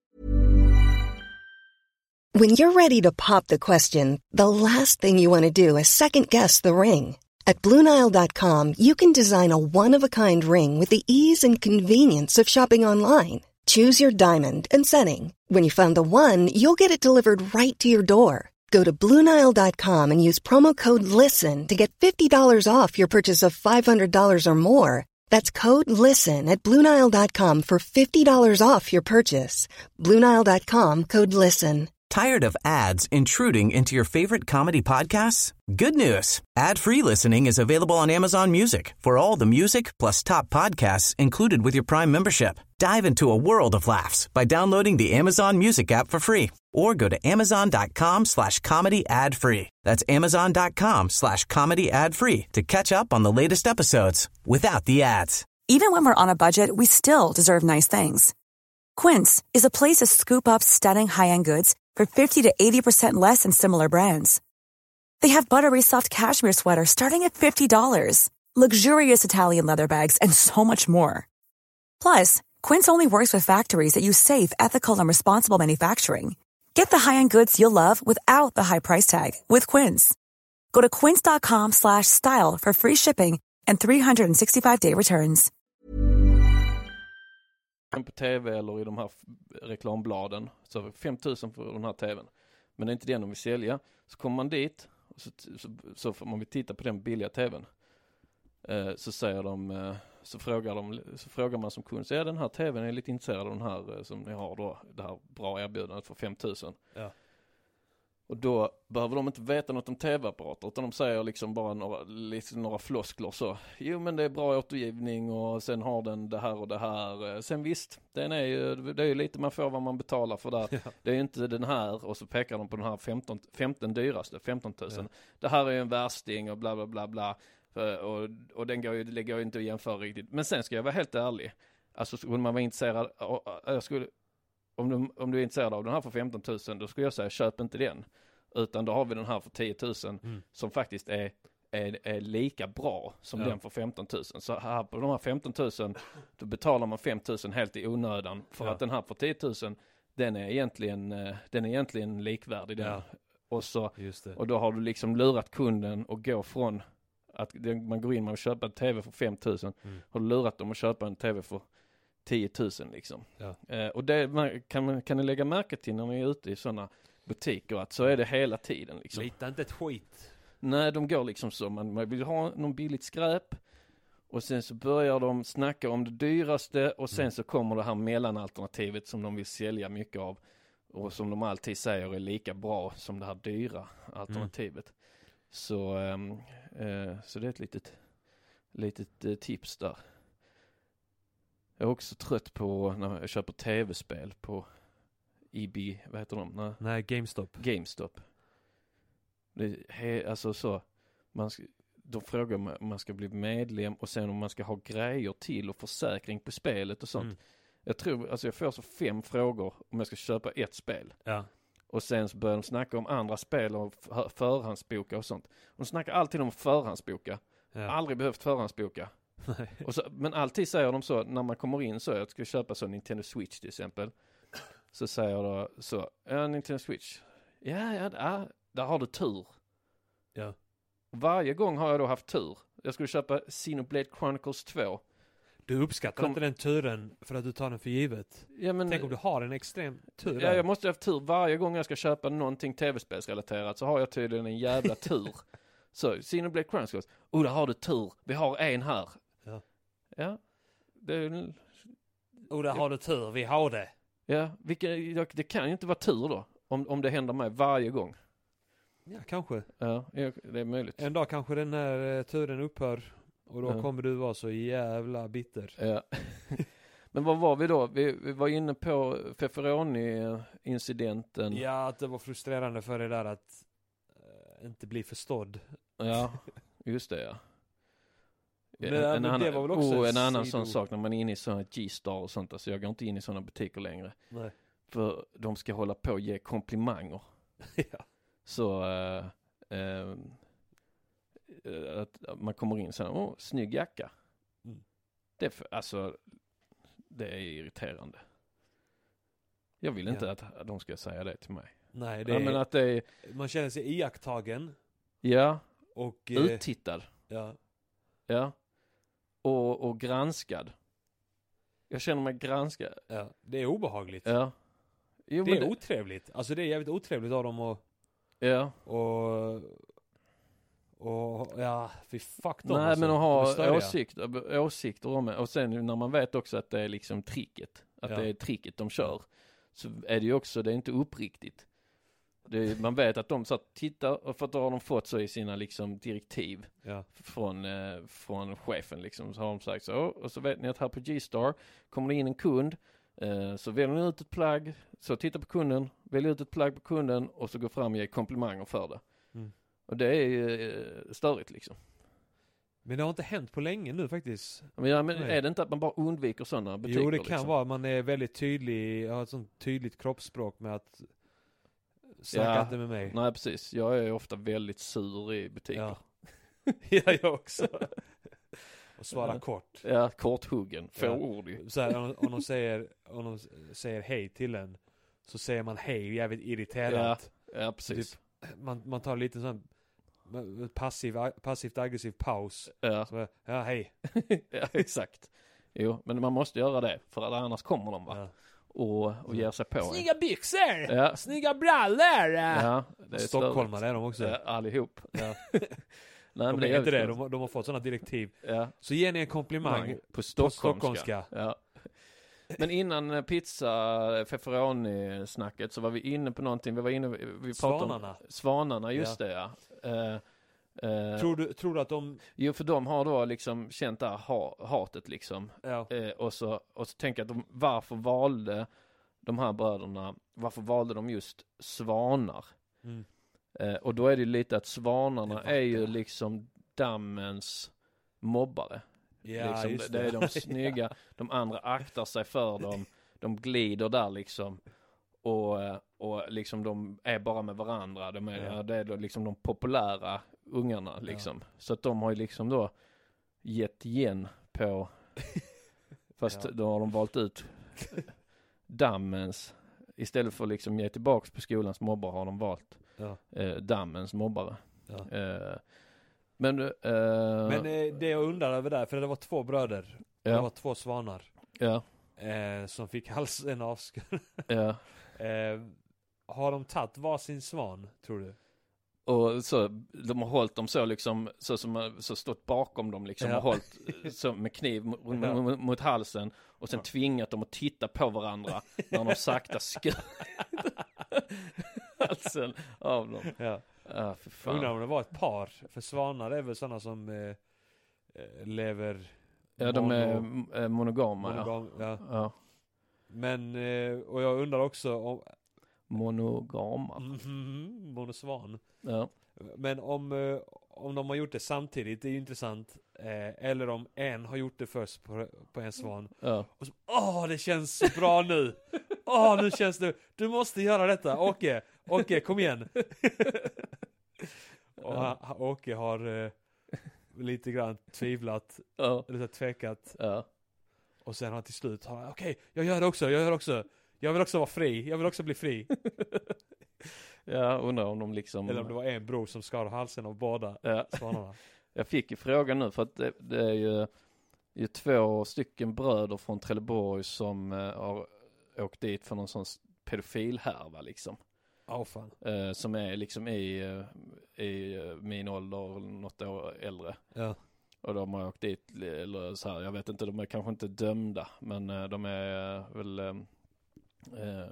When you're ready to pop the question, the last thing you want to do is second guess the ring. At Blue Nile dot com, you can design a one-of-a-kind ring with the ease and convenience of shopping online. Choose your diamond and setting. When you find the one, you'll get it delivered right to your door. Go to Blue Nile dot com and use promo code LISTEN to get fifty dollars off your purchase of five hundred dollars or more. That's code LISTEN at Blue Nile dot com for fifty dollars off your purchase. Blue Nile dot com, code LISTEN. Tired of ads intruding into your favorite comedy podcasts? Good news. Ad-free listening is available on Amazon Music for all the music plus top podcasts included with your Prime membership. Dive into a world of laughs by downloading the Amazon Music app for free or go to amazon.com slash comedy ad free. That's amazon.com slash comedy ad free to catch up on the latest episodes without the ads. Even when we're on a budget, we still deserve nice things. Quince is a place to scoop up stunning high-end goods for fifty to eighty percent less than similar brands. They have buttery soft cashmere sweaters starting at fifty dollars, luxurious Italian leather bags, and so much more. Plus, Quince only works with factories that use safe, ethical, and responsible manufacturing. Get the high-end goods you'll love without the high price tag with Quince. Go to quince.com slash style for free shipping and three sixty-five day returns. På tv eller i de här reklambladen så fem tusen för den här tvn. Men det är inte den de vill sälja. Så kommer man dit och så, så, så får man vill titta på den billiga tvn. Eh, så säger de eh, så frågar de så frågar man som kund så är den här tvn är lite intresserad av den här eh, som ni har då det här bra erbjudandet för fem tusen. Ja. Och då behöver de inte veta något om tv-apparater utan de säger liksom bara några, liksom några floskler så. Jo men det är bra återgivning och sen har den det här och det här. Sen visst, den är ju, det är ju lite man får vad man betalar för där. Ja. Det är ju inte den här och så pekar de på den här femton, femton dyraste, femton tusen. Ja. Det här är ju en värsting och bla bla bla bla. Och, och den går ju, det går ju inte att jämföra riktigt. Men sen ska jag vara helt ärlig. Alltså skulle man vara intresserad, jag skulle... Om du, om du är intresserad av den här för femton tusen då skulle jag säga köp inte den. Utan då har vi den här för tio tusen mm. som faktiskt är, är, är lika bra som ja. Den för femton tusen. Så här på de här femton tusen då betalar man fem tusen helt i onödan. För ja. Att den här för tio tusen den är egentligen, den är egentligen likvärdig. Den. Ja. Och, så, och då har du liksom lurat kunden och gå från att man går in och köper en tv för fem tusen. Mm. Har du lurat dem att köpa en tv för tio tusen liksom. Ja. Eh, och det man, kan, man, kan ni lägga märke till när ni är ute i sådana butiker att så är det hela tiden liksom. Lita inte ett skit. Nej, de går liksom så. Man, man vill ha någon billigt skräp och sen så börjar de snacka om det dyraste och sen mm. så kommer det här mellanalternativet som de vill sälja mycket av och som de alltid säger är lika bra som det här dyra alternativet. Mm. Så, ähm, äh, så det är ett litet, litet äh, tips där. Jag är också trött på när jag köper tv-spel på E B, vad heter de? Nej, Nej GameStop. GameStop. Det är alltså så, man ska, de frågar om man ska bli medlem och sen om man ska ha grejer till och försäkring på spelet och sånt. Mm. Jag tror, alltså jag får så fem frågor om jag ska köpa ett spel. Ja. Och sen så börjar de snacka om andra spel och förhandsboka och sånt. Och de snackar alltid om förhandsboka. Ja. Aldrig behövt förhandsboka. Och så, men alltid säger de så när man kommer in så jag ska köpa så Nintendo Switch till exempel så säger de så ja Nintendo Switch ja ja där, där har du tur ja. Varje gång har jag då haft tur. Jag skulle köpa Xenoblade Chronicles två. Du uppskattar Kom... inte den turen för att du tar den för givet. Ja, men... Tänk om du har en extrem tur. Ja, jag måste ha haft tur varje gång jag ska köpa någonting tv-spelsrelaterat så har jag tydligen en jävla tur. Så Xenoblade Chronicles och där har du tur. Vi har en här. Ja. Ja. Det är... Och där har du tur, vi har det. Ja, vilka, det kan ju inte vara tur då. Om, om det händer mig varje gång. Ja, kanske. Ja, det är möjligt. En dag kanske den här turen upphör. Och då ja. Kommer du vara så jävla bitter. Ja. Men vad var vi då? Vi, vi var inne på Pepperoni-incidenten. Ja, att det var frustrerande för det där att äh, inte bli förstådd. Ja, just det ja. Men, en, en, annan, det var väl också oh, en annan sån sak när man är inne i sådana G-Star och sånt. Alltså jag går inte in i sådana butiker längre. Nej. För de ska hålla på och ge komplimanger. Ja. Så äh, äh, att man kommer in så här, åh, snygg jacka. Mm. Det är för, alltså det är irriterande. Jag vill inte ja. Att de ska säga det till mig. Nej, det ja, är, men att det är, man känner sig iakttagen. Ja. Och uttittad. Ja. Ja. Och, och granskad. Jag känner mig granskad. Ja, det är obehagligt. Ja. Jo, det är det... otrevligt. Alltså det är jävligt otrevligt av dem att Ja. Och, och ja, fy fuck dem. Nej, alltså. men att De är ha störiga. åsikter, åsikter om det. Och sen när man vet också att det är liksom tricket. Att Ja. det är tricket de kör. Så är det ju också, det är inte uppriktigt. Det är, man vet att de så att titta, och för att då har de fått så i sina liksom direktiv Ja. från, eh, från chefen liksom. Så har de sagt så, och så vet ni att här på G-Star kommer det in en kund. Eh, så väljer ni ut ett plagg, så titta på kunden, välj ut ett plagg på kunden och så går fram och ger komplimanger för det. Mm. Och det är ju eh, störigt liksom. Men det har inte hänt på länge nu faktiskt. Men, ja, men Nej. är det inte att man bara undviker sådana butiker? Jo, det kan liksom? vara. Man är väldigt tydlig, har ett sånt tydligt kroppsspråk med att snacka Ja. inte med mig. Nej, precis. Jag är ofta väldigt sur i butiker. Ja. Ja, jag också. Och svara Ja. kort. Ja, korthuggen. Få Ja. ord ju. Så här, om, om, de säger, om de säger hej till en, så säger man hej jävligt irriterat. Ja, precis. Typ, man, man tar lite sån passiv, passivt aggressiv paus. Ja. Så, ja, hej. Ja, exakt. Jo, men man måste göra det. För att annars kommer de va? Ja. Och, och ger sig på en. Snygga byxor! Ja. Snygga brallor! Ja, det är Stockholmare är de också. störigt. Ja, allihop. Ja. Nej, De det är inte det, jävligt de, de har fått sådana direktiv. Ja. Så ge ni en komplimang På på stockholmska. stockholmska. Ja. Men innan eh, pizza pepperoni-snacket så var vi inne på någonting. Vi var inne, vi pratade Svanarna. om Svanarna, just det ja. Eh, eh, Tror du, tror du att de... Jo, för de har då liksom känt det här ha, hatet liksom. Ja. Eh, och, så, och så tänker jag att de, varför valde de här bröderna, varför valde de just svanar? Mm. Eh, och då är det ju lite att svanarna Det är är ju vackra. liksom dammens mobbare. Ja, liksom, just det. det är de snygga, de andra aktar sig för dem, de glider där liksom. Och, eh, och liksom de är bara med varandra, de är, Ja. ja. det är då liksom de populära ungarna liksom. Så att de har ju liksom då gett igen på, fast Ja. då har de valt ut dammens, istället för liksom ge tillbaks på skolans mobbare har de valt Ja. eh, dammens mobbare. Ja. Eh, men eh, Men eh, det jag undrar över där, för det var två bröder. ja, Det var två svanar. ja, Eh, som fick halsen avskuren. ja. Eh, har de tagit varsin svan, tror du? Och så, de har hållit dem så liksom, så som så stått bakom dem liksom, Ja. och hållit så med kniv mot, Ja. mot, mot halsen och sen Ja. tvingat dem att titta på varandra när de sakta skurit halsen av dem. Ja. Ah, för fan. Undrar om det var ett par. För svanar är väl sådana som eh, eh, lever Ja, de är mono- eh, monogama. monogam, ja. Ja. Ja. Men, eh, och jag undrar också om Monogama. mm, monosvan. Ja. Men om, eh, om de har gjort det samtidigt, det är ju intressant. Eh, eller om en har gjort det först på, på en svan. Ja. Och så, åh, det känns så bra nu. Åh, nu känns det. Du måste göra detta. Åke, Åke, kom igen. Och ha- Åke har eh, lite grann tvivlat, Ja. eller så här tvekat. Ja. Och sen har han till slut, han, okej, jag gör det också, jag gör det också. Jag vill också vara fri, jag vill också bli fri. Ja, undrar om de liksom... Eller om det var en bror som skar halsen av båda Ja. svanarna. Jag fick ju frågan nu för att det, det är ju, ju två stycken bröder från Trelleborg som eh, har åkt dit för någon sån pedofilhärva liksom. Åh fan. Eh, som är liksom i, eh, i eh, min ålder eller något år äldre. Ja. Och de har åkt dit, eller så här, jag vet inte, de är kanske inte dömda, men eh, de är eh, väl eh, eh,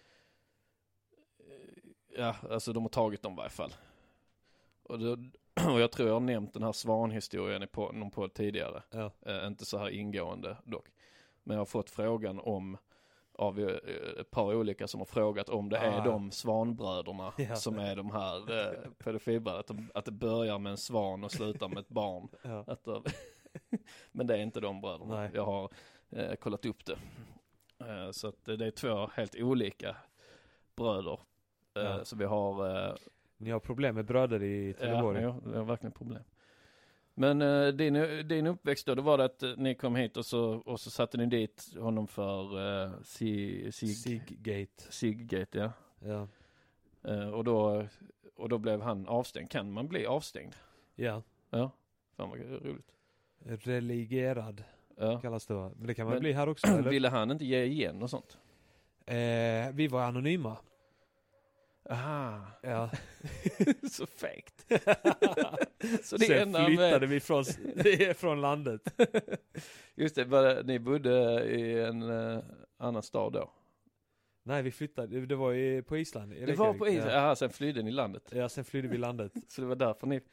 ja, alltså de har tagit dem i varje fall. Och, det, och jag tror jag har nämnt den här svanhistorien i på, någon på tidigare. Ja. Eh, inte så här ingående dock. Men jag har fått frågan om, av eh, ett par olika som har frågat om det Ah. är de svanbröderna Ja. som är de här eh, pedofilbröderna. Att, de- att det börjar med en svan och slutar med ett barn. Ja. Att, de- men det är inte de bröderna. Nej. Jag har eh, kollat upp det. Eh, så att det, det är två helt olika bröder. Eh, Ja. Så vi har... Eh, Ni har problem med bröder i Trelleborg. ja, det är verkligen problem. Men eh, din, din uppväxt då, då var det att eh, ni kom hit och så, och så satte ni dit honom för eh, Sig, Sig, Siggate. Siggate, ja. Ja. Eh, och, då, och då blev han avstängd. Kan man bli avstängd? Ja. Ja, fan vad roligt. Religerad Ja. kallas det, va? Men det kan man Men- bli här också, eller? Ville han inte ge igen och sånt? Eh, vi var anonyma. Aha. Ja. Så fakt. Så det Sen enda flyttade med... vi från, det är från landet. Just det, var, ni bodde i en uh, annan stad då? Nej, vi flyttade, det var i, på Island. Det var på Island, ja. Aha, sen flydde ni landet. Ja, sen flydde vi landet. Så det var därför ni...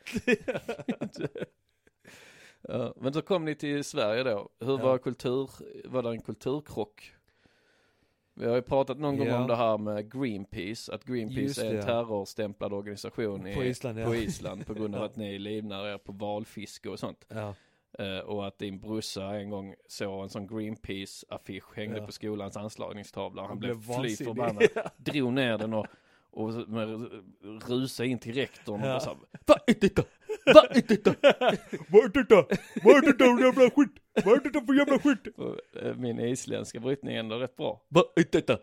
Ja, men så kom ni till Sverige då. Hur Ja. var kultur, var det en kulturkrock? Vi har ju pratat någon gång Ja. om det här med Greenpeace, att Greenpeace Just är en det. terrorstämplad organisation i, På Island, ja. på Island på grund av Ja. att ni livnär er på valfiske och sånt. Ja. Uh, och att din brorsa en gång såg en sån Greenpeace-affisch hängde Ja. på skolans anslagstavla. Han, Han blev blev fly vansinnig. förbannad, drog ner den och, och så- med, rusa in till rektorn Ja. och sa, vad är detta? Vad är detta? Vad är detta? Vad är detta för jävla skit? Vad är detta för jävla skit? Och, eh, min isländska brytning är ändå rätt bra. Vad är detta?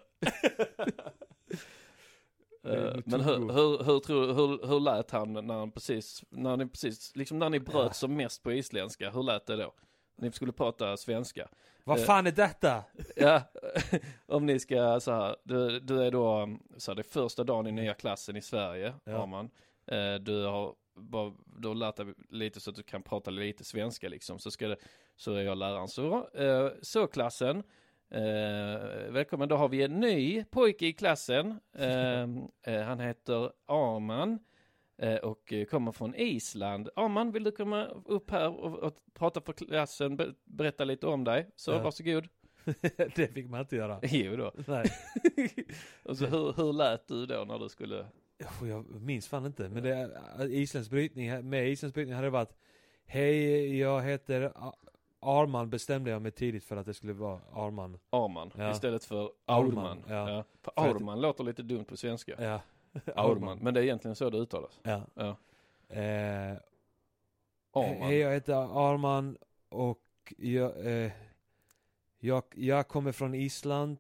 Eh, men hur, hur, hur, tror, hur, hur lät han när han precis, när ni precis, liksom när ni bröt Ja. som mest på isländska, hur lät det då? Ni skulle prata svenska. Vad Eh, fan är detta? Ja, om ni ska så här, du, du är då så här, det är första dagen i nya klassen i Sverige, Ja. har man. Eh, du har bara, du har lärt dig lite så att du kan prata lite svenska liksom, så ska det, så är jag läraren. Så, eh, så klassen, eh, välkommen, då har vi en ny pojke i klassen. Eh, eh, han heter Arman. Eh, och eh, kommer från Island. Arman, vill du komma upp här och, och prata för klassen, be, berätta lite om dig? Så Ja. varsågod. Det fick man inte göra. Jo då. Nej. Och så hur, hur lät du då när du skulle... Oh, jag minns fan inte. Men det är Islands brytning. Med Islands brytning hade det varit: hej, jag heter A- Arman, bestämde jag mig tidigt för att det skulle vara Arman. Arman, Ja. istället för Aurman, Aurman. ja. Ja. För För att- Aurman låter lite dumt på svenska. Ja. Aurman. Men det är egentligen så det uttalas. Ja. Ja. Eh, Arman. hej, jag heter Arman och jag, eh, jag, jag kommer från Island.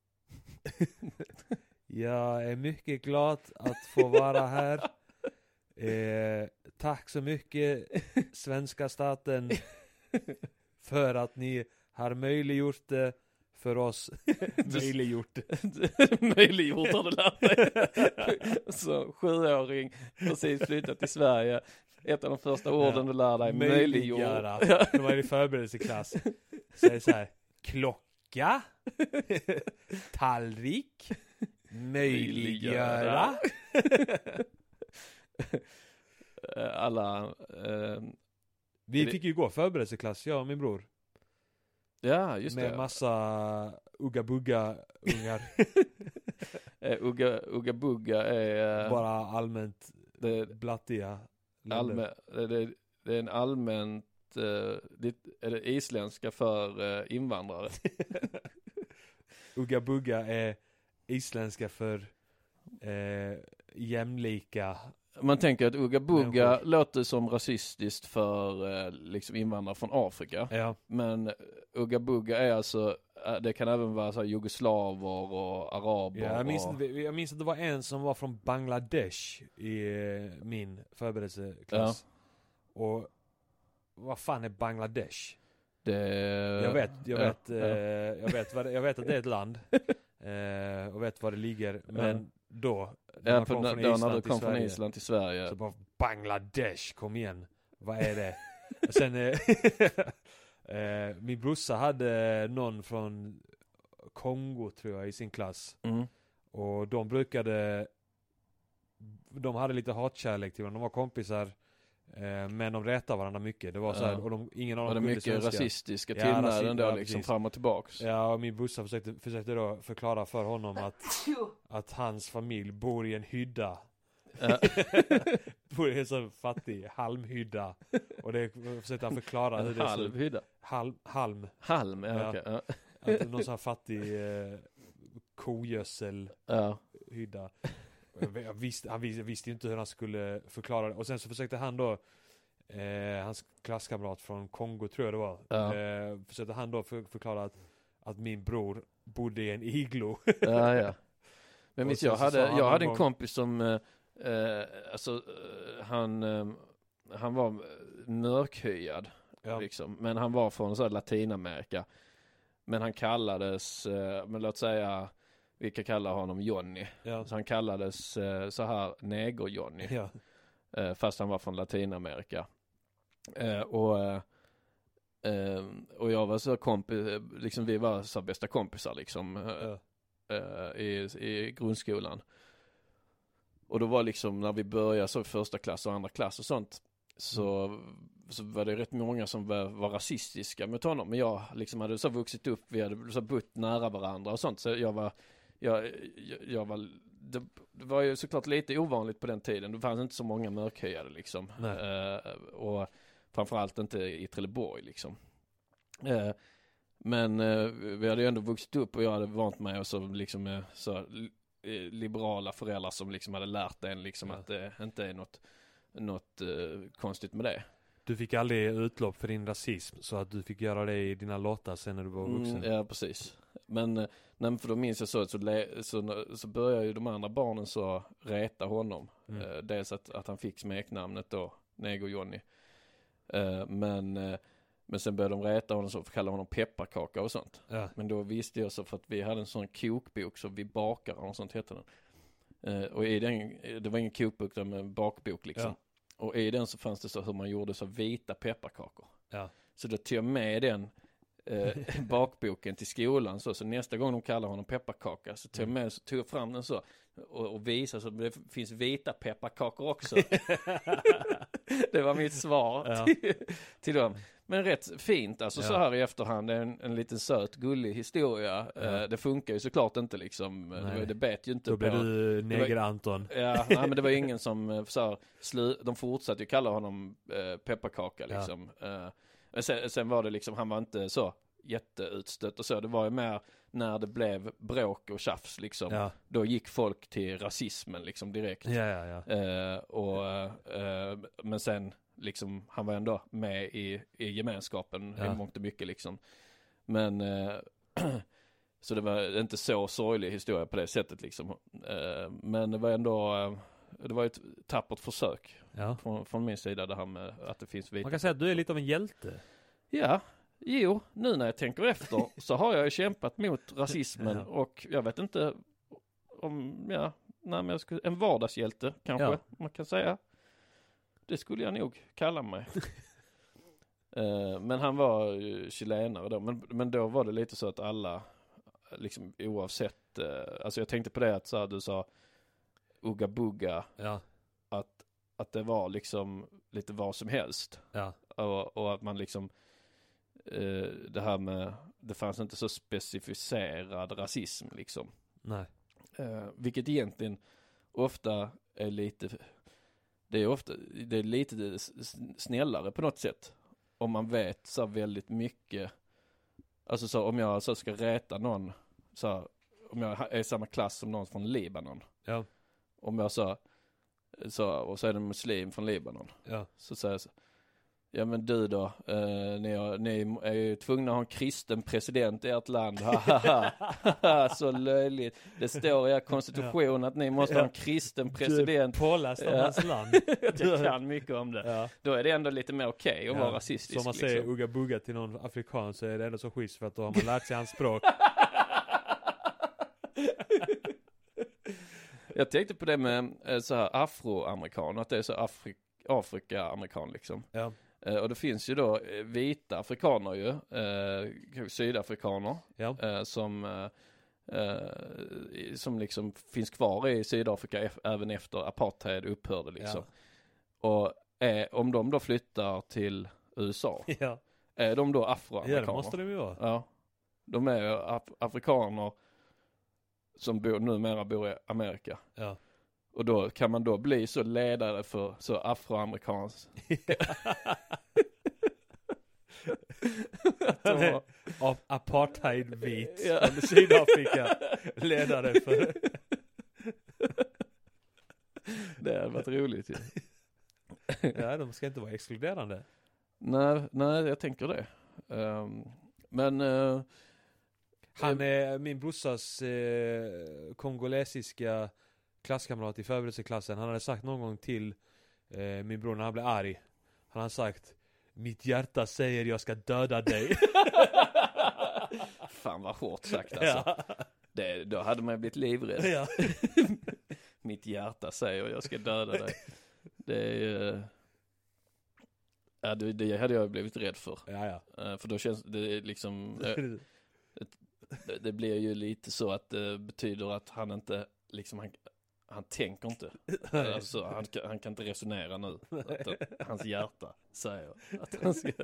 Jag är mycket glad att få vara här. Eh, tack så mycket, svenska staten, för att ni har möjliggjort det för oss. möjliggjort det. Möjliggjort har du lärt dig. Så sjuåring, precis flyttat till Sverige. Ett av de första orden Ja. du lär dig, möjliggjort. Möjliggöra. Ja. De var i förberedelseklass. Säger så här: klocka, tallrik, möjliggöra. Alla... Eh, Vi Det- fick ju gå förberedelseklass, jag och min bror. ja, just Med det. massa ugga-bugga-ungar. Eh, Ugga, Ugga Bugga är... eh, Bara allmänt det, blattiga länder. allmän, det, det är en allmänt... Eh, det, är det isländska för eh, invandrare? Ugga-bugga är isländska för eh, jämlika. Man tänker att Ugga Bugga Människor. låter som rasistiskt för eh, liksom invandrare från Afrika. Ja. Men Ugga Bugga är alltså, eh, det kan även vara så här jugoslaver och araber. Ja, jag, minns, och, inte- jag minns att det var en som var från Bangladesh i eh, min förberedelseklass. Och vad fan är Bangladesh? det, Jag vet, jag ja, vet, ja. eh, jag vet, vad det, jag vet att det är ett land. Eh, och vet var det ligger. Men då, när Ja, man för kom då, från då när Island du till kom från Sverige, Island till Sverige. så bara Bangladesh, kom igen. Vad är det? Och sen eh, eh, min brorsa hade någon från Kongo tror jag i sin klass. Mm. Och de brukade, de hade lite hatkärlek till varandra. De var kompisar, eh, men de retade varandra mycket. Det var så här, Ja. och de, ingen av Var det dem kunde mycket svenska. rasistiska Ja, tillmälen rasism, då ja, liksom precis. fram och tillbaks? Ja, och min brorsa försökte, försökte då förklara för honom att, att hans familj bor i en hydda. Ja. Bor i en sån fattig halmhydda. Och det försökte han förklara hur En det halv såg. hydda. Halm, halm. Halm, ja, Ja. okej. Ja. Att någon sån här fattig eh, kogödselhydda. Ja. Jag visste, han visste, visste ju inte hur han skulle förklara det. Och sen så försökte han då, eh, hans klasskamrat från Kongo tror jag det var, Ja. eh, försökte han då för, förklara att, att min bror bodde i en iglo. Ja, ja. Men Och visst, sen jag så hade, sa han jag någon hade en gång- kompis som, eh, eh, alltså, eh, han, eh, han var mörkhyad, Ja. liksom. Men han var från så här Latinamerika. Men han kallades, eh, men låt säga, vi kan kalla honom Johnny. Ja. Så han kallades eh, så här Neger-Johnny. Ja. Eh, fast han var från Latinamerika. Eh, och, eh, eh, och jag var så kompis, liksom vi var så bästa kompisar liksom Ja. eh, i, i grundskolan. Och då var liksom när vi började så första klass och andra klass och sånt så, mm. så var det rätt många som var, var rasistiska mot honom. Men jag liksom hade så vuxit upp, vi hade så bott nära varandra och sånt. Så jag var, jag, jag, jag var det, det var ju såklart lite ovanligt på den tiden. Det fanns inte så många mörkhyade liksom. Eh, och framförallt inte i Trelleborg liksom. Eh, men eh, vi hade ju ändå vuxit upp och jag hade vant mig och så liksom eh, så liberala föräldrar som liksom hade lärt en liksom ja. Att det inte är något, något uh, konstigt med det. Du fick aldrig utlopp för din rasism så att du fick göra det i dina låtar sen när du var vuxen. Mm, ja, precis. Men, uh, nej, för då minns jag så, så, så, så började ju de andra barnen så reta honom. Mm. Uh, dels att, att han fick smeknamnet då, Neger Johnny. Uh, men uh, Men sen började de räta honom så kallade honom pepparkaka och sånt. Ja. Men då visste jag så för att vi hade en sån kokbok så vi bakar och sånt heter den. Eh, och i den, det var ingen kokbok utan en bakbok liksom. Ja. Och i den så fanns det så hur man gjorde så vita pepparkakor. Ja. Så då tog jag med den eh, bakboken till skolan så, så nästa gång de kallar honom pepparkaka så tog jag med så tog jag fram den så och, och visade så att det finns vita pepparkakor också. Det var mitt svar ja. till, till dem. Men rätt fint, alltså ja. Så här i efterhand, det är en, en liten söt, gullig historia. Ja. Uh, det funkar ju såklart inte liksom, det, det bet ju inte då på. Då blir du Neger Anton. Ja, nej, men det var ingen som så här, slu, de fortsatte ju kalla honom uh, pepparkaka liksom. Ja. Uh, men sen, sen var det liksom, han var inte så jätteutstött och så, det var ju mer när det blev bråk och tjafs liksom, ja. Då gick folk till rasismen liksom direkt. Ja, ja, ja. Uh, och, uh, men sen liksom, han var ändå med i, i gemenskapen ja. I mångt och mycket liksom. Men uh, så det var inte så sorglig historia på det sättet liksom. Uh, men det var ändå uh, det var ett tappert försök ja. från, från min sida det här med att det finns vita. Man kan säga att du är lite av en hjälte. Ja. Jo, nu när jag tänker efter så har jag kämpat mot rasismen ja. Och jag vet inte om, ja, nej, men jag skulle, en vardagshjälte kanske ja. Man kan säga. Det skulle jag nog kalla mig. uh, men han var ju chilenare då, men, men då var det lite så att alla, liksom oavsett, uh, alltså jag tänkte på det att så här, du sa Ugga Bugga, ja. att, att det var liksom lite vad som helst. Ja. Och, och att man liksom Uh, det här med det fanns inte så specificerad rasism liksom. Nej. Uh, vilket egentligen ofta är lite det är ofta det är lite snällare på något sätt om man vet så väldigt mycket. Alltså så om jag så ska räta någon så här, om jag är i samma klass som någon från Libanon. Ja. Om jag så så och så är det en muslim från Libanon. Ja. Så säger jag så. Ja men du då, eh, ni, har, ni är ju tvungna att ha en kristen president i ert land. Så löjligt. Det står i er konstitution ja. Att ni måste ja. Ha en kristen president. Du påläst om hans land. Jag kan mycket om det. Ja. Då är det ändå lite mer okej okay att ja. Vara rasistisk. Som man säger liksom. Ugga Bugga till någon afrikan så är det ändå så schysst för att då har man lärt sig hans språk. Jag tänkte på det med så här afroamerikan, att det är så Afri- Afrika-amerikan liksom. Ja. Uh, och det finns ju då uh, vita afrikaner ju, uh, sydafrikaner ja. uh, som uh, uh, som liksom finns kvar i Sydafrika e- även efter apartheid upphörde liksom. Ja. Och uh, om de då flyttar till U S A, ja. Är de då afroamerikaner? Ja, det måste de ju vara. Ja. De är ju af- afrikaner som bor, numera bor i Amerika. Ja. Och då kan man då bli så ledare för så afroamerikans. Av apartheid-vit ja. Från Sydafrika. Ledare för. Det hade varit roligt. Ja. Ja, de ska inte vara exkluderande. Nej, nej jag tänker det. Um, men... Uh, Han är min brorsas eh, kongolesiska klasskamrat i förberedelseklassen. Han hade sagt någon gång till eh, min bror när han blev arg. Han har sagt: mitt hjärta säger jag ska döda dig. Fan vad hårt sagt alltså. Ja. Det, då hade man blivit livrädd. Ja. Mitt hjärta säger jag ska döda dig. Det är ju... Ja, det, det hade jag blivit rädd för. Ja, ja. För då känns det liksom... Det, det blir ju lite så att det betyder att han inte... Liksom han, han tänker inte. Alltså, han, han kan inte resonera nu. Att hans hjärta säger att han ska...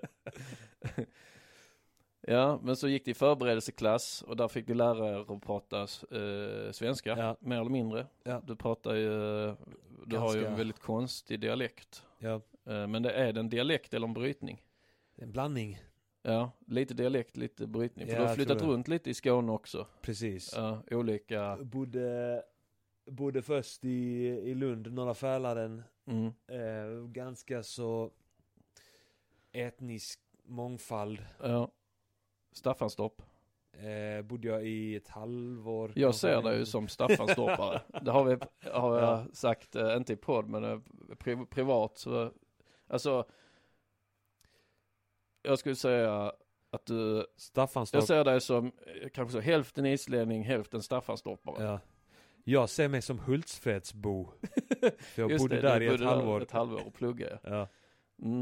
Ja, men så gick det i förberedelseklass och där fick du lära er att prata eh, svenska, ja. mer eller mindre. Ja. Du pratar ju, du Ganska. har ju en väldigt konstig dialekt. Ja. Eh, men det är det en dialekt eller en brytning? En blandning. Ja, lite dialekt, lite brytning. För ja, du har flyttat runt lite i Skåne också. Precis. Ja, olika... Bodde, bodde först i, i Lund, Norra Fälaren. Mm. Eh, ganska så etnisk mångfald. Ja. Staffanstorp. Eh, bodde jag i ett halvår. Jag ser dig ju som Staffanstorpare. Det har, vi, har jag ja. sagt, eh, inte i podd, men eh, pri- privat. Så, alltså, jag skulle säga att du... Staffanstorp. Jag ser dig som eh, kanske så hälften islänning, hälften Staffanstorpare. Ja. Jag ser mig som Hultsfredsbo. För jag Just bodde det, där i ett halvår. ett halvår och pluggade. Ja. Mm.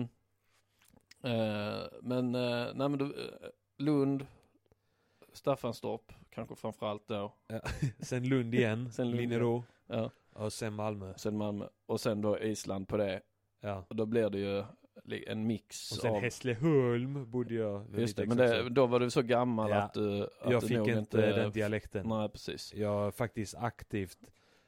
Eh, men, eh, nej men du... Eh, Lund, Staffanstorp, kanske framförallt då. Ja. Sen Lund igen, sen Lund Linnero. Ja. Och sen Malmö. Sen Malmö. Och sen då Island på det. Ja. Och då blir det ju en mix och sen av... Hässleholm bodde jag. Just det, men det, då var du så gammal ja. att du... Att jag du fick nog inte, inte den dialekten. Nej, precis. Jag faktiskt aktivt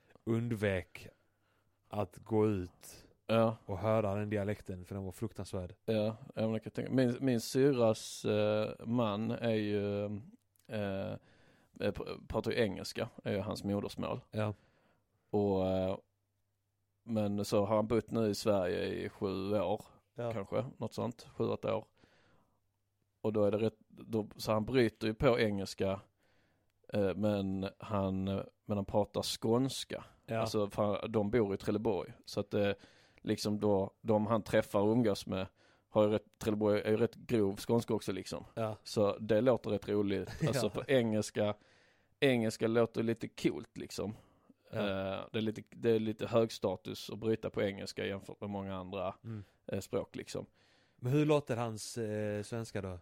undvek att gå ut ja. och höra den dialekten, för den var fruktansvärd. Ja, jag kan tänka. Min, min syras eh, man är ju eh, pratar ju engelska, är ju hans modersmål. Ja. Och eh, men så har han bott nu i Sverige i sju år, ja. kanske, något sånt, sju, åtta år. Och då är det rätt, då, så han bryter ju på engelska, eh, men han men han pratar skånska. Ja. Alltså för de bor i Trelleborg, så att det liksom då de han träffar och umgås med har ju rätt, Trelleborg är ju rätt grov skånska också liksom. Ja. Så så det låter rätt roligt. Alltså ja. på engelska engelska låter lite coolt liksom. Ja. Uh, det är lite det är lite hög status att bryta på engelska jämfört med många andra mm. uh, språk liksom. Men hur låter hans uh, svenska då?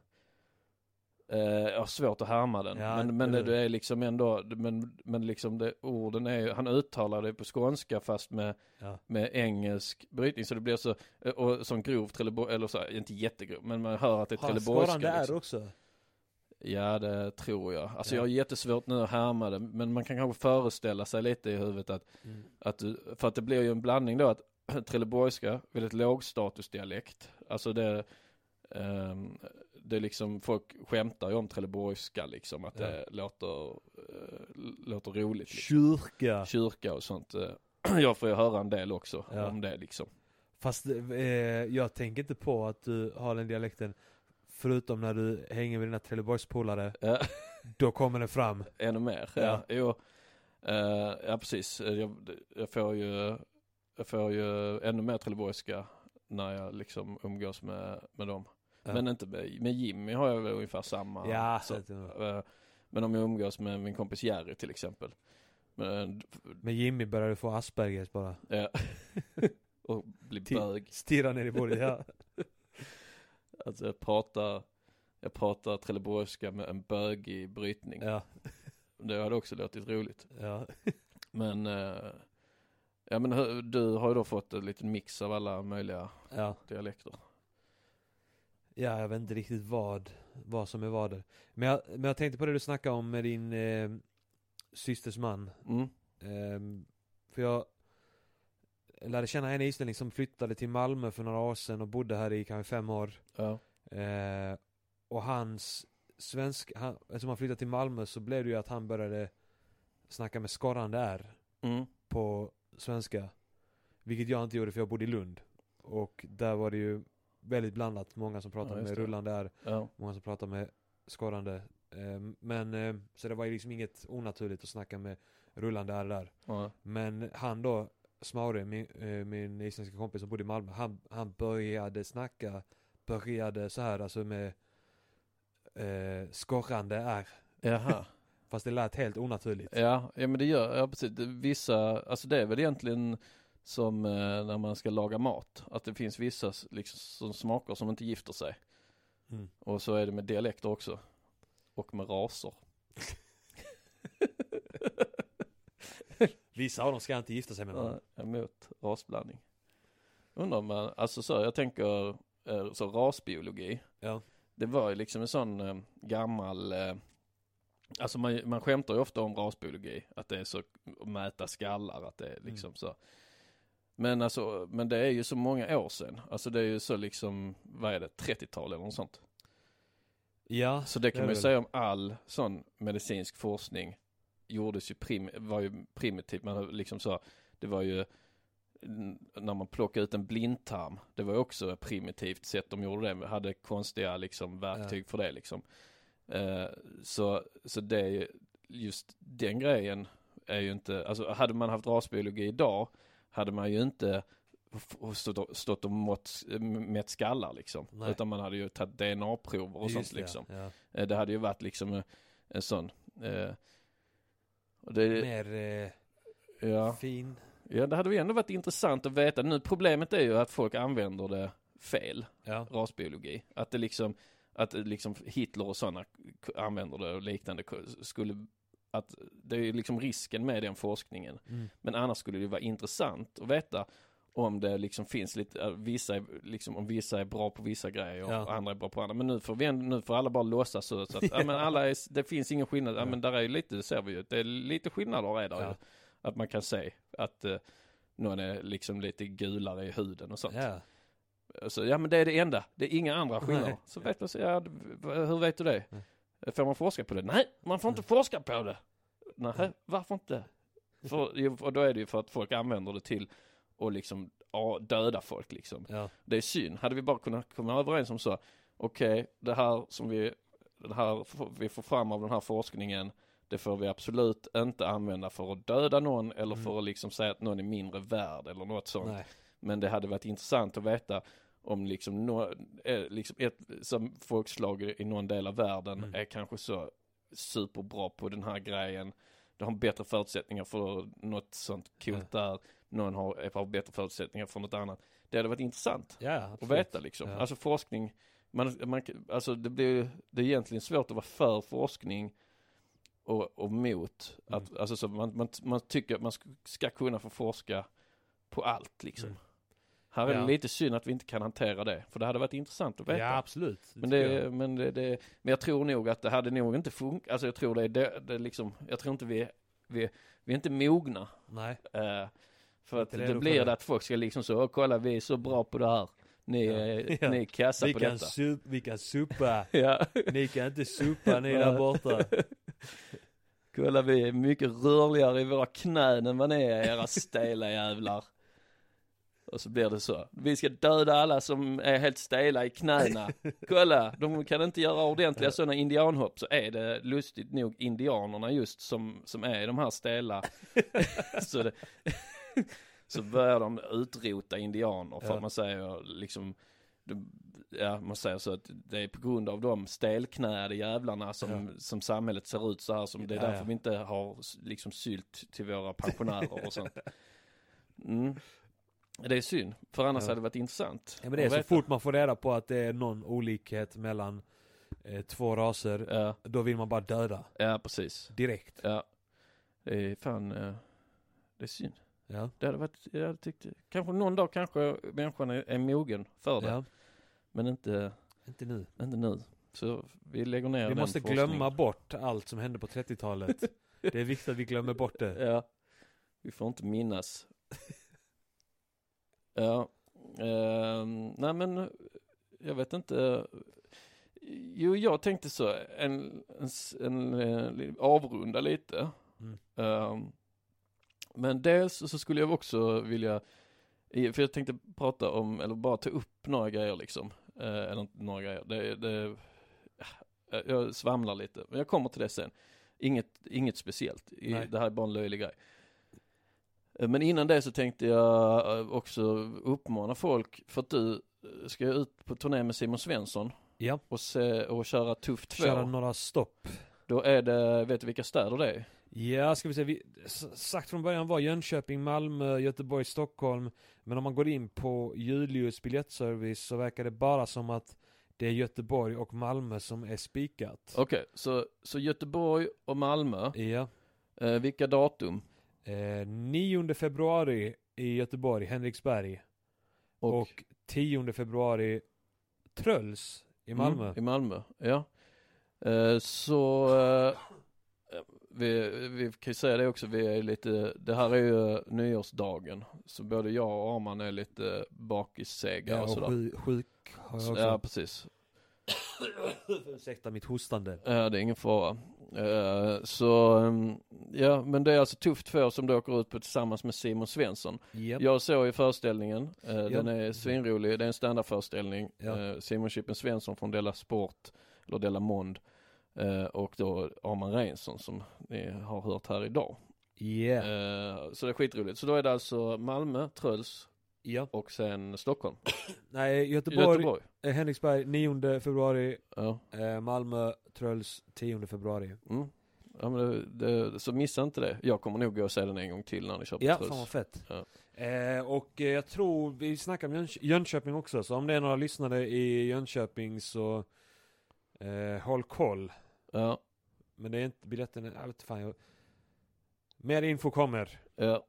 Uh, jag har svårt att härma den. Ja, men men det, det är liksom ändå men men liksom det orden är han uttalar det på skånska fast med ja. med engelsk brytning, så det blir så och som grov Trelleborg, eller så inte jättegrov, men man hör att det är Trelleborgska liksom. Liksom. också. Ja, det tror jag. Alltså ja. jag har jättesvårt nu att härma det, men man kan kanske föreställa sig lite i huvudet att mm. att du, för att det blir ju en blandning då att Trelleborgska väldigt lågstatusdialekt. Alltså det um, det är liksom, folk skämtar ju om Trelleborgska liksom, att ja. det låter uh, låter roligt liksom. Kyrka. Kyrka och sånt. Jag får ju höra en del också ja. om det liksom. Fast eh, jag tänker inte på att du har den dialekten, förutom när du hänger med dina Trelleborgspolare. Ja. Då kommer det fram. Ännu mer. Ja, ja. Jo. Uh, ja precis. Jag, jag får ju jag får ju ännu mer Trelleborgska när jag liksom umgås med, med dem. Ja. Men inte med, med Jimmy har jag väl ungefär samma. Ja, så, uh, men om jag umgås med min kompis Jerry till exempel. Men, med Jimmy börjar du få Aspergers bara. Ja. Och bli bög. Stirra ner i bordet, ja. Alltså jag pratar jag pratar Trelleborgska med en bögig brytning. Ja. Det hade också låtit roligt. Ja. Men uh, ja men du har ju då fått en liten mix av alla möjliga ja. dialekter. Ja, jag vet inte riktigt vad vad som är vad det. Men jag, men jag tänkte på det du snackade om med din eh, systers man. Mm. Eh, för jag lärde känna en islänning som flyttade till Malmö för några år sedan och bodde här i kanske fem år. Ja. Eh, och hans svensk, han, eftersom han flyttade till Malmö så blev det ju att han började snacka med skorrande R mm. på svenska. Vilket jag inte gjorde, för jag bodde i Lund. Och där var det ju väldigt blandat. Många som pratade ja, med rullande R. Ja. Många som pratade med skorrande. Eh, men eh, så det var ju liksom inget onaturligt att snacka med rullande R där. Ja. Men han då, Smaure, min, eh, min isländska kompis som bodde i Malmö, han, han började snacka, började så här, alltså med eh, skorrande R. Jaha. Fast det lät helt onaturligt. Ja, ja men det gör, ja precis. Det, vissa, alltså det är väl egentligen som eh, när man ska laga mat. Att det finns vissa liksom, som smaker som inte gifter sig. Mm. Och så är det med dialekter också. Och med raser. Vissa av dem ska inte gifta sig med varandra. Ja, emot rasblandning. Undrar man, alltså så, jag tänker eh, så rasbiologi. Ja. Det var ju liksom en sån eh, gammal, eh, alltså man, man skämtar ju ofta om rasbiologi. Att det är så, att mäta skallar, att det är liksom mm. så. Men alltså, men det är ju så många år sedan. Alltså det är ju så liksom, vad är det, trettiotal eller något sånt. Ja. Så det kan det man ju väl. säga om all sån medicinsk forskning gjordes ju prim, var ju primitivt. Man liksom så, det var ju när man plockade ut en blindtarm, det var ju också ett primitivt sätt de gjorde det. Man hade konstiga liksom verktyg ja. för det liksom. Uh, så, så det är ju, just den grejen är ju inte, alltså hade man haft rasbiologi idag hade man ju inte stått, stått och mått, mätt skallar liksom. Nej. Utan man hade ju tagit D N A-prover och just sånt liksom. Ja. Uh, det hade ju varit liksom en sån uh, och det, mer eh, ja. fin. Ja, det hade ju ändå varit intressant att veta. Nu problemet är ju att folk använder det fel, ja. rasbiologi. Att det liksom, att liksom Hitler och sådana använder det och liknande skulle, att det är liksom risken med den forskningen. Mm. Men annars skulle det vara intressant att veta om det liksom finns lite, vissa är, liksom, om vissa är bra på vissa grejer och ja. andra är bra på andra. Men nu får vi ändå, nu får alla bara låtsas så, så att ja. ja, men alla är, det finns ingen skillnad. Ja, men där är ju lite, ser vi ju, det är lite skillnader är där ja. ju. Att man kan se att uh, någon är liksom lite gulare i huden och sånt. Ja. Så ja, men det är det enda. Det är inga andra skillnader. Nej. Så vet man så, ja, hur vet du det? Nej. Får man forska på det? Nej, man får inte Nej. forska på det. Nej, Nej. varför inte? För, och då är det ju för att folk använder det till att liksom ja, döda folk liksom. Ja. Det är synd. Hade vi bara kunnat komma överens om så, okej, okay, det här som vi, det här vi får fram av den här forskningen, det får vi absolut inte använda för att döda någon eller mm. för att liksom säga att någon är mindre värd eller något sånt. Nej. Men det hade varit intressant att veta om liksom, no, liksom ett som folkslag i någon del av världen mm. är kanske så superbra på den här grejen. De har bättre förutsättningar för något sånt coolt ja. där. Någon har, har bättre förutsättningar för något annat. Det hade varit intressant ja, att veta liksom. Ja. Alltså forskning, man, man, alltså det blir det är egentligen svårt att vara för forskning och, och mot. Mm. Att, alltså så man, man, man tycker att man ska kunna få forska på allt liksom. Mm. Här är ja. det lite synd att vi inte kan hantera det. För det hade varit intressant att veta. Ja, absolut. Det men, det, men, det, det, men jag tror nog att det hade nog inte funkat. Alltså jag tror det, det, det liksom, jag tror inte vi, vi, vi är inte mogna. Nej. Uh, för att det, det blir det att folk ska liksom så, åh, kolla vi är så bra på det här. Ni, ja. Ja. ni är kassa vi på kan detta. Sup, vi kan supa. ja. Ni kan inte supa, ni där borta. Kolla vi är mycket rörligare i våra knän än vad ni är, era stela jävlar. Och så blir det så. Vi ska döda alla som är helt stela i knäna. Kolla, de kan inte göra ordentliga sådana indianhopp. Så är det lustigt nog indianerna just som, som är i de här stela. så, det, så börjar de utrota indianer. För ja. att man säger liksom, ja, man säger så att det är på grund av de stelknäade jävlarna som, ja. som samhället ser ut så här. Som det är därför ja, ja. vi inte har liksom sylt till våra pensionärer och sånt. Mm. Det är synd, för annars ja. hade det varit intressant. Ja, men det är så veta. Fort man får reda på att det är någon olikhet mellan eh, två raser, ja. då vill man bara döda. Ja, precis. Direkt. Ja, det är fan, eh, det är synd. Ja. Det hade varit, jag hade tyckt, kanske någon dag kanske människan är, är mogen för det. Ja. Men inte, inte nu. Inte nu. Så vi lägger ner Vi den måste forskningen. glömma bort allt som hände på trettiotalet. Det är viktigt att vi glömmer bort det. Ja, vi får inte minnas. Ja, eh, nej men jag vet inte. Jo, jag tänkte så en, en, en, en avrunda lite. Mm. Eh, men dels så skulle jag också vilja, för jag tänkte prata om, eller bara ta upp några grejer liksom. Eh, eller inte några grejer. Det, det, jag svamlar lite, men jag kommer till det sen. Inget, inget speciellt. I, det här är bara en löjlig grej. Men innan det så tänkte jag också uppmana folk, för att du ska ut på turné med Simon Svensson. Ja. Och, se, och köra Tuff två. Köra några stopp. Då är det, vet du vilka städer det är? Ja, ska vi säga, vi, sagt från början var Jönköping, Malmö, Göteborg, Stockholm. Men om man går in på Julius biljettservice så verkar det bara som att det är Göteborg och Malmö som är spikat. Okej, okay, så, så Göteborg och Malmö. Ja. Eh, vilka datum? Eh, nionde februari i Göteborg, Henriksberg. Och, och tionde februari Tröls i Malmö. Mm, i Malmö, ja. Eh, så eh, vi, vi kan ju säga det också, vi är lite, det här är ju nyårsdagen. Så både jag och Arman är lite bakissega ja, och sådär. Sjuk, sjuk har jag också. Ja, precis. Ursäkta mitt hostande. Ja, det är ingen fara. Uh, så, um, ja, men det är alltså tufft för oss som då åker ut på tillsammans med Simon Svensson. Yep. Jag såg i föreställningen, uh, yep. Den är svinrolig, det är en standardföreställning. Yep. Uh, Simon Chippen Svensson från Della Sport, eller Della Mond. Uh, och då Arman Reinsson som ni har hört här idag. Yeah. Uh, så det är skitroligt. Så då är det alltså Malmö, Tröls, ja. Och sen Stockholm. Nej, Göteborg, Göteborg. Eh, Henriksberg nionde februari, ja. eh, Malmö, Tröls tionde februari. Mm. Ja, men det, det, så missa inte det. Jag kommer nog gå och se den en gång till när ni kör på ja, Tröls. Ja, fan vad fett. Ja. Eh, och eh, jag tror, vi snackar om Jönköping, Jönköping också, så om det är några lyssnare i Jönköping så eh, håll koll. Ja. Men det är inte biljetten, jag vet fan, jag... mer info kommer. Ja.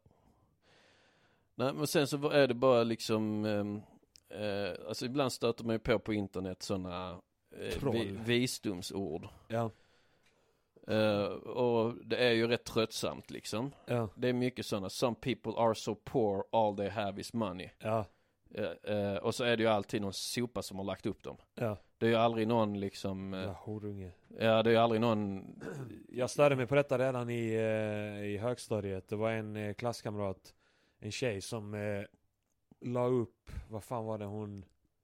Nej, men sen så är det bara liksom eh, eh, alltså ibland stöter man ju på på internet sådana eh, vi, visdomsord. Ja. Eh, och det är ju rätt tröttsamt liksom. Ja. Det är mycket sådana, some people are so poor all they have is money. Ja. Eh, eh, och så är det ju alltid någon sopa som har lagt upp dem. Ja. Det är ju aldrig någon liksom eh, ja, horunge. Ja, det är ju aldrig någon. Jag störde mig på detta redan i, eh, i högstadiet. Det var en eh, klasskamrat, en tjej som eh, la upp, vad fan var det hon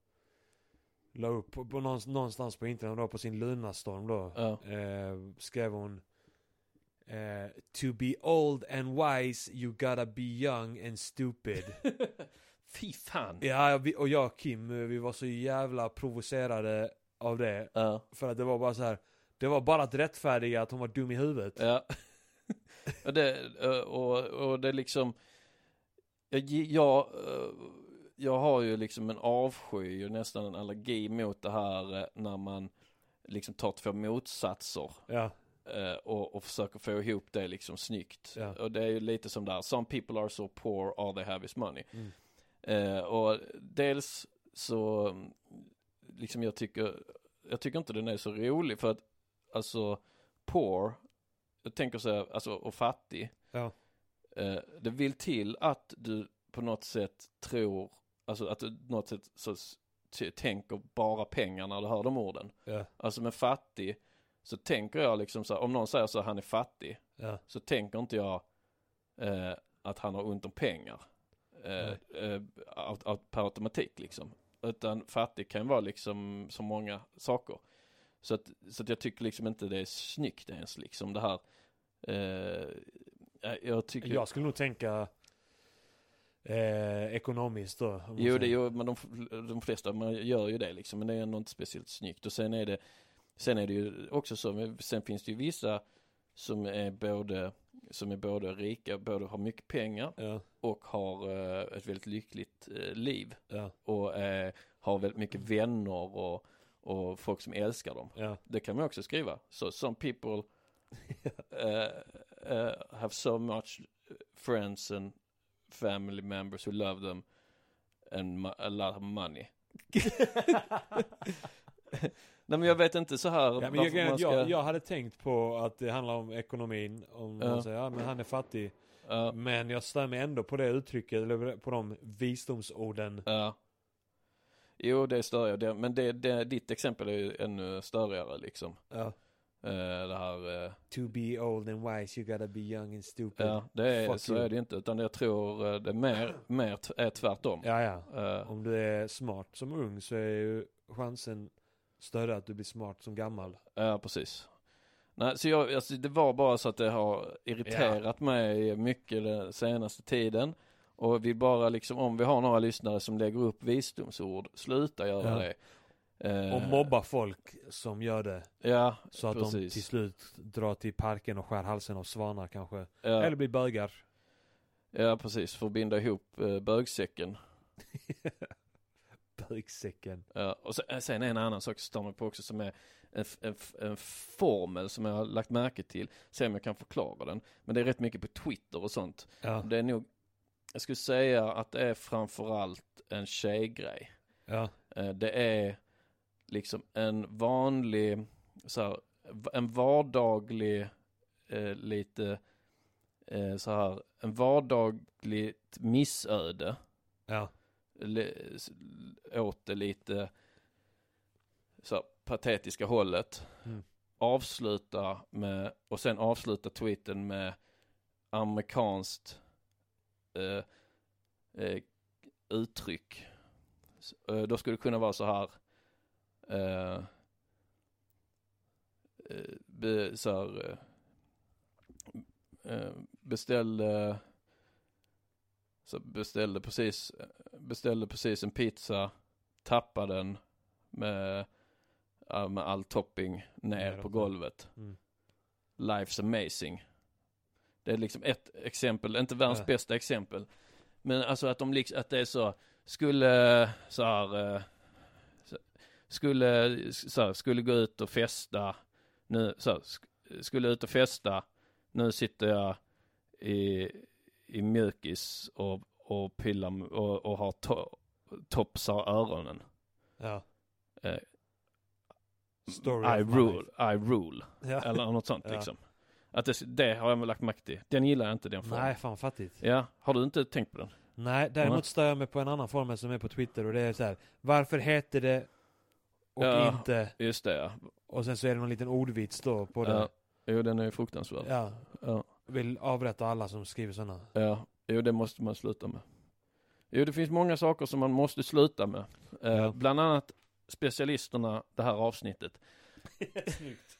la upp på, på någonstans på internet då, på sin Lunarstorm då. Ja. Eh, skrev hon eh, to be old and wise you gotta be young and stupid. Fy fan. Ja, vi, och jag och Kim, vi var så jävla provocerade av det. Ja. För att det var bara så här, det var bara att rättfärdiga att hon var dum i huvudet. Ja. och, det, och, och det liksom jag, jag, jag har ju liksom en avsky och nästan en allergi mot det här när man liksom tar två motsatser. Ja. Och, och försöker få ihop det liksom snyggt. Ja. Och det är ju lite som där, some people are so poor all they have is money. Mm. Uh, och dels så liksom jag tycker jag tycker inte den är så rolig för att alltså poor, jag tänker så här, alltså och fattig. Ja. Uh, det vill till att du på något sätt tror, alltså att du på något sätt så t- tänker bara pengar när du hör de orden. Ja. Alltså med fattig så tänker jag liksom så här, om någon säger så här, han är fattig, ja. så tänker inte jag uh, att han har ont om pengar. Uh, uh, av, av, per automatik liksom. Utan fattig kan vara liksom så många saker. Så att, så att jag tycker liksom inte det är snyggt ens liksom det här. Uh, jag tycker... Jag skulle nog tänka eh, ekonomiskt då. Jo, det gör, men de, de flesta man gör ju det liksom. Men det är ändå inte speciellt snyggt. Och sen är det, sen är det ju också så, sen finns det ju vissa som är både som är både rika, både har mycket pengar, ja, och har uh, ett väldigt lyckligt uh, liv, ja, och uh, har väldigt mycket vänner och, och folk som älskar dem. Ja. Det kan man också skriva. So some people uh, uh, have so much friends and family members who love them and a lot of money. Nej, men jag vet inte så här. Ja, men jag, jag, ska... jag, jag hade tänkt på att det handlar om ekonomin. Om ja. man säger, ja, men han är fattig. Ja. Men jag stör mig ändå på det uttrycket, eller på de visdomsorden. Ja. Jo, det är större. Men det, det, ditt exempel är ju ännu större liksom. Ja. Uh, det här... Uh... To be old and wise, you gotta be young and stupid. Ja, det är, så you. Är det inte. Utan jag tror det är mer, mer är tvärtom. Ja, ja. Uh... Om du är smart som ung så är ju chansen större att du blir smart som gammal. Ja, precis. Nej, så jag, alltså, det var bara så att det har irriterat ja. mig mycket den senaste tiden. Och vi bara liksom, om vi har några lyssnare som lägger upp visdomsord, sluta göra ja. det. Eh, och mobba folk som gör det. Ja, så att precis. de till slut drar till parken och skär halsen av svanar kanske. Ja. Eller blir bögar. Ja, precis. För att binda ihop eh, bögsäcken. Bögsäcken. Ja, och sen, sen en annan sak som står mig på också som är en, en, en formel som jag har lagt märke till. Se om jag kan förklara den. Men det är rätt mycket på Twitter och sånt. Ja. Det är nog, jag skulle säga att det är framförallt en tjejgrej. Ja. Eh, det är liksom en vanlig, så här, en vardaglig, eh, lite eh, så här, en vardagligt missöde. Ja. Le, åt det lite så här, patetiska hållet. Mm. Avsluta med, och sen avsluta tweeten med amerikanskt eh, eh, uttryck. Så, eh, då skulle det kunna vara så här eh, eh, be, så här eh, beställde så beställde precis beställde precis en pizza, tappade den med med all topping ner på golvet. Mm. Life's amazing. Det är liksom ett exempel, inte världens ja. bästa exempel. Men alltså att de liksom, att det är så skulle så här skulle så här, skulle gå ut och festa nu så här, skulle ut och festa nu sitter jag i i mjukis och och pillar och, och har to, topsar öronen. Ja. Eh, Story I rule, I rule. Ja. Eller något sånt Ja. liksom. Att det, det har jag lagt märke till. Den gillar jag inte, den formen. Nej, fan fattigt. Ja, har du inte tänkt på den? Nej, däremot Mm. stör jag mig på en annan formel som är på Twitter och det är så här: varför heter det och Ja, inte? Just det, ja. Och sen så är det någon liten ordvits då på det. Ja. Jo, den är fruktansvärd. Ja. Ja. Vill avrätta alla som skriver sådana. Ja, jo, det måste man sluta med. Jo, det finns många saker som man måste sluta med. Eh, Ja. Bland annat specialisterna det här avsnittet. Snyggt.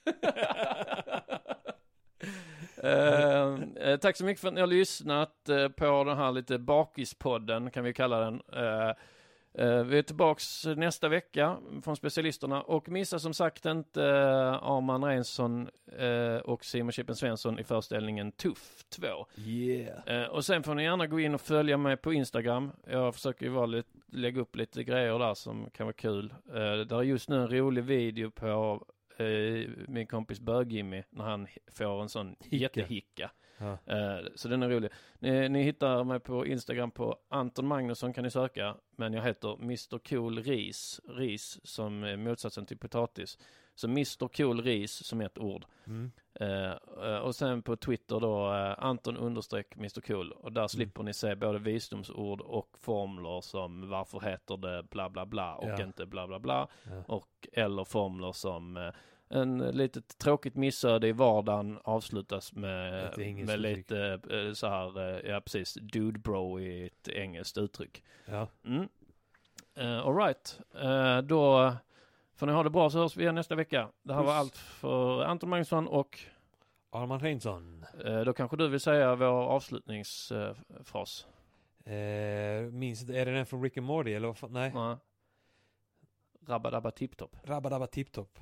eh, eh, tack så mycket för att ni har lyssnat eh, på den här lite bakispodden, kan vi kalla den. Eh, eh, vi är tillbaks nästa vecka från specialisterna. Och missa som sagt inte eh, Arman Reinsson eh, och Simon Chippen Svensson i föreställningen Tuff två. Yeah. Eh, och sen får ni gärna gå in och följa mig på Instagram. Jag försöker ju vara lite, lägga upp lite grejer där som kan vara kul. Eh, där är just nu en rolig video på eh, min kompis Bög-Jimmy när han får en sån Hicka. jättehicka. Ja. Eh, så den är rolig. Ni, ni hittar mig på Instagram på Anton Magnusson kan ni söka. Men jag heter mister Cool Ris. Ris som är motsatsen till potatis. Så mister Cool Ris som är ett ord. Mm. Uh, uh, och sen på Twitter då uh, Anton understreck mister Cool och där mm. slipper ni se både visdomsord och formler som varför heter det bla bla bla och ja. inte bla bla bla Ja. och eller formler som uh, en litet tråkigt missöde i vardagen avslutas med, med lite uh, så här uh, ja precis dude bro i ett engelskt uttryck. Ja. Mm. Uh, all right. Uh, då får ni ha det bra så hörs vi igen nästa vecka. Det här Puss. var allt för Anton Magnusson och Arman Reinsson. eh, då kanske du vill säga vår avslutningsfras. Eh, minns inte, är det den från Rick and Morty eller vad fan? Nej. Nej. Rabba-dabba tipptopp. Rabba-dabba tipptopp.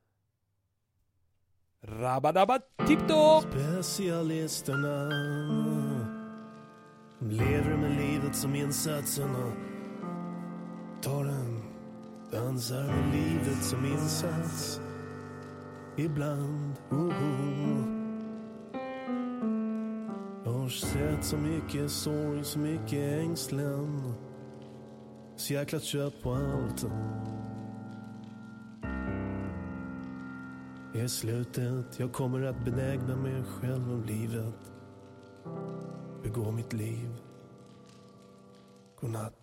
Rabba-dabba tipptopp! Specialisterna lever med livet som insatserna. Tar en dansar med livet som insats. Ibland, oh-oh. Jag har sett så mycket sorg, så mycket ängslan. Så jäkla kött på allt. I slutet, jag kommer att benägna mig själv om livet. Begå mitt liv. Godnatt.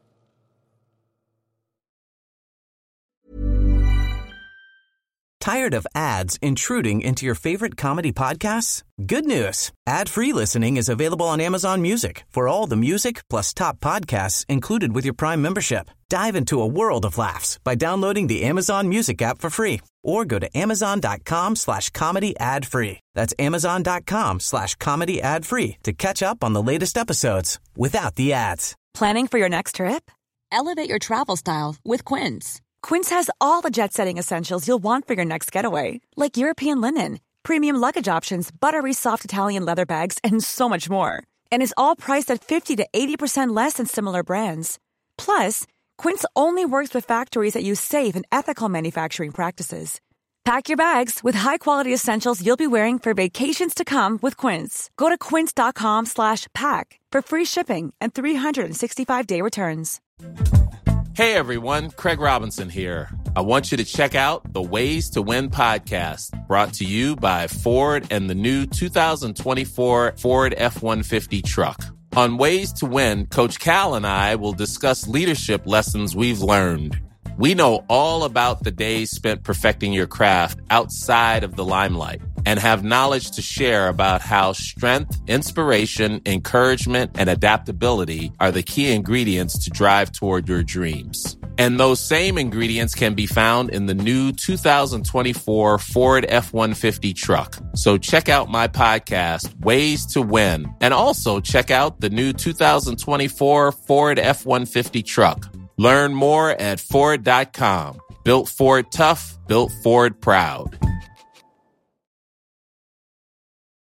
Tired of ads intruding into your favorite comedy podcasts? Good news. Ad-free listening is available on Amazon Music for all the music plus top podcasts included with your Prime membership. Dive into a world of laughs by downloading the Amazon Music app for free or go to amazon.com slash comedy ad free. That's amazon.com slash comedy ad free to catch up on the latest episodes without the ads. Planning for your next trip? Elevate your travel style with Quince. Quince has all the jet-setting essentials you'll want for your next getaway, like European linen, premium luggage options, buttery soft Italian leather bags, and so much more. And is all priced at fifty to eighty percent less than similar brands. Plus, Quince only works with factories that use safe and ethical manufacturing practices. Pack your bags with high-quality essentials you'll be wearing for vacations to come with Quince. Go to quince.com slash pack for free shipping and three sixty-five day returns. Hey everyone, Craig Robinson here. I want you to check out the Ways to Win podcast, brought to you by Ford and the new two thousand twenty-four Ford F one fifty truck. On Ways to Win, Coach Cal and I will discuss leadership lessons we've learned. We know all about the days spent perfecting your craft outside of the limelight and have knowledge to share about how strength, inspiration, encouragement, and adaptability are the key ingredients to drive toward your dreams. And those same ingredients can be found in the new two thousand twenty-four Ford F one fifty truck. So check out my podcast, Ways to Win, and also check out the new two thousand twenty-four Ford F one fifty truck. Learn more at Ford dot com. Built Ford tough, built Ford proud.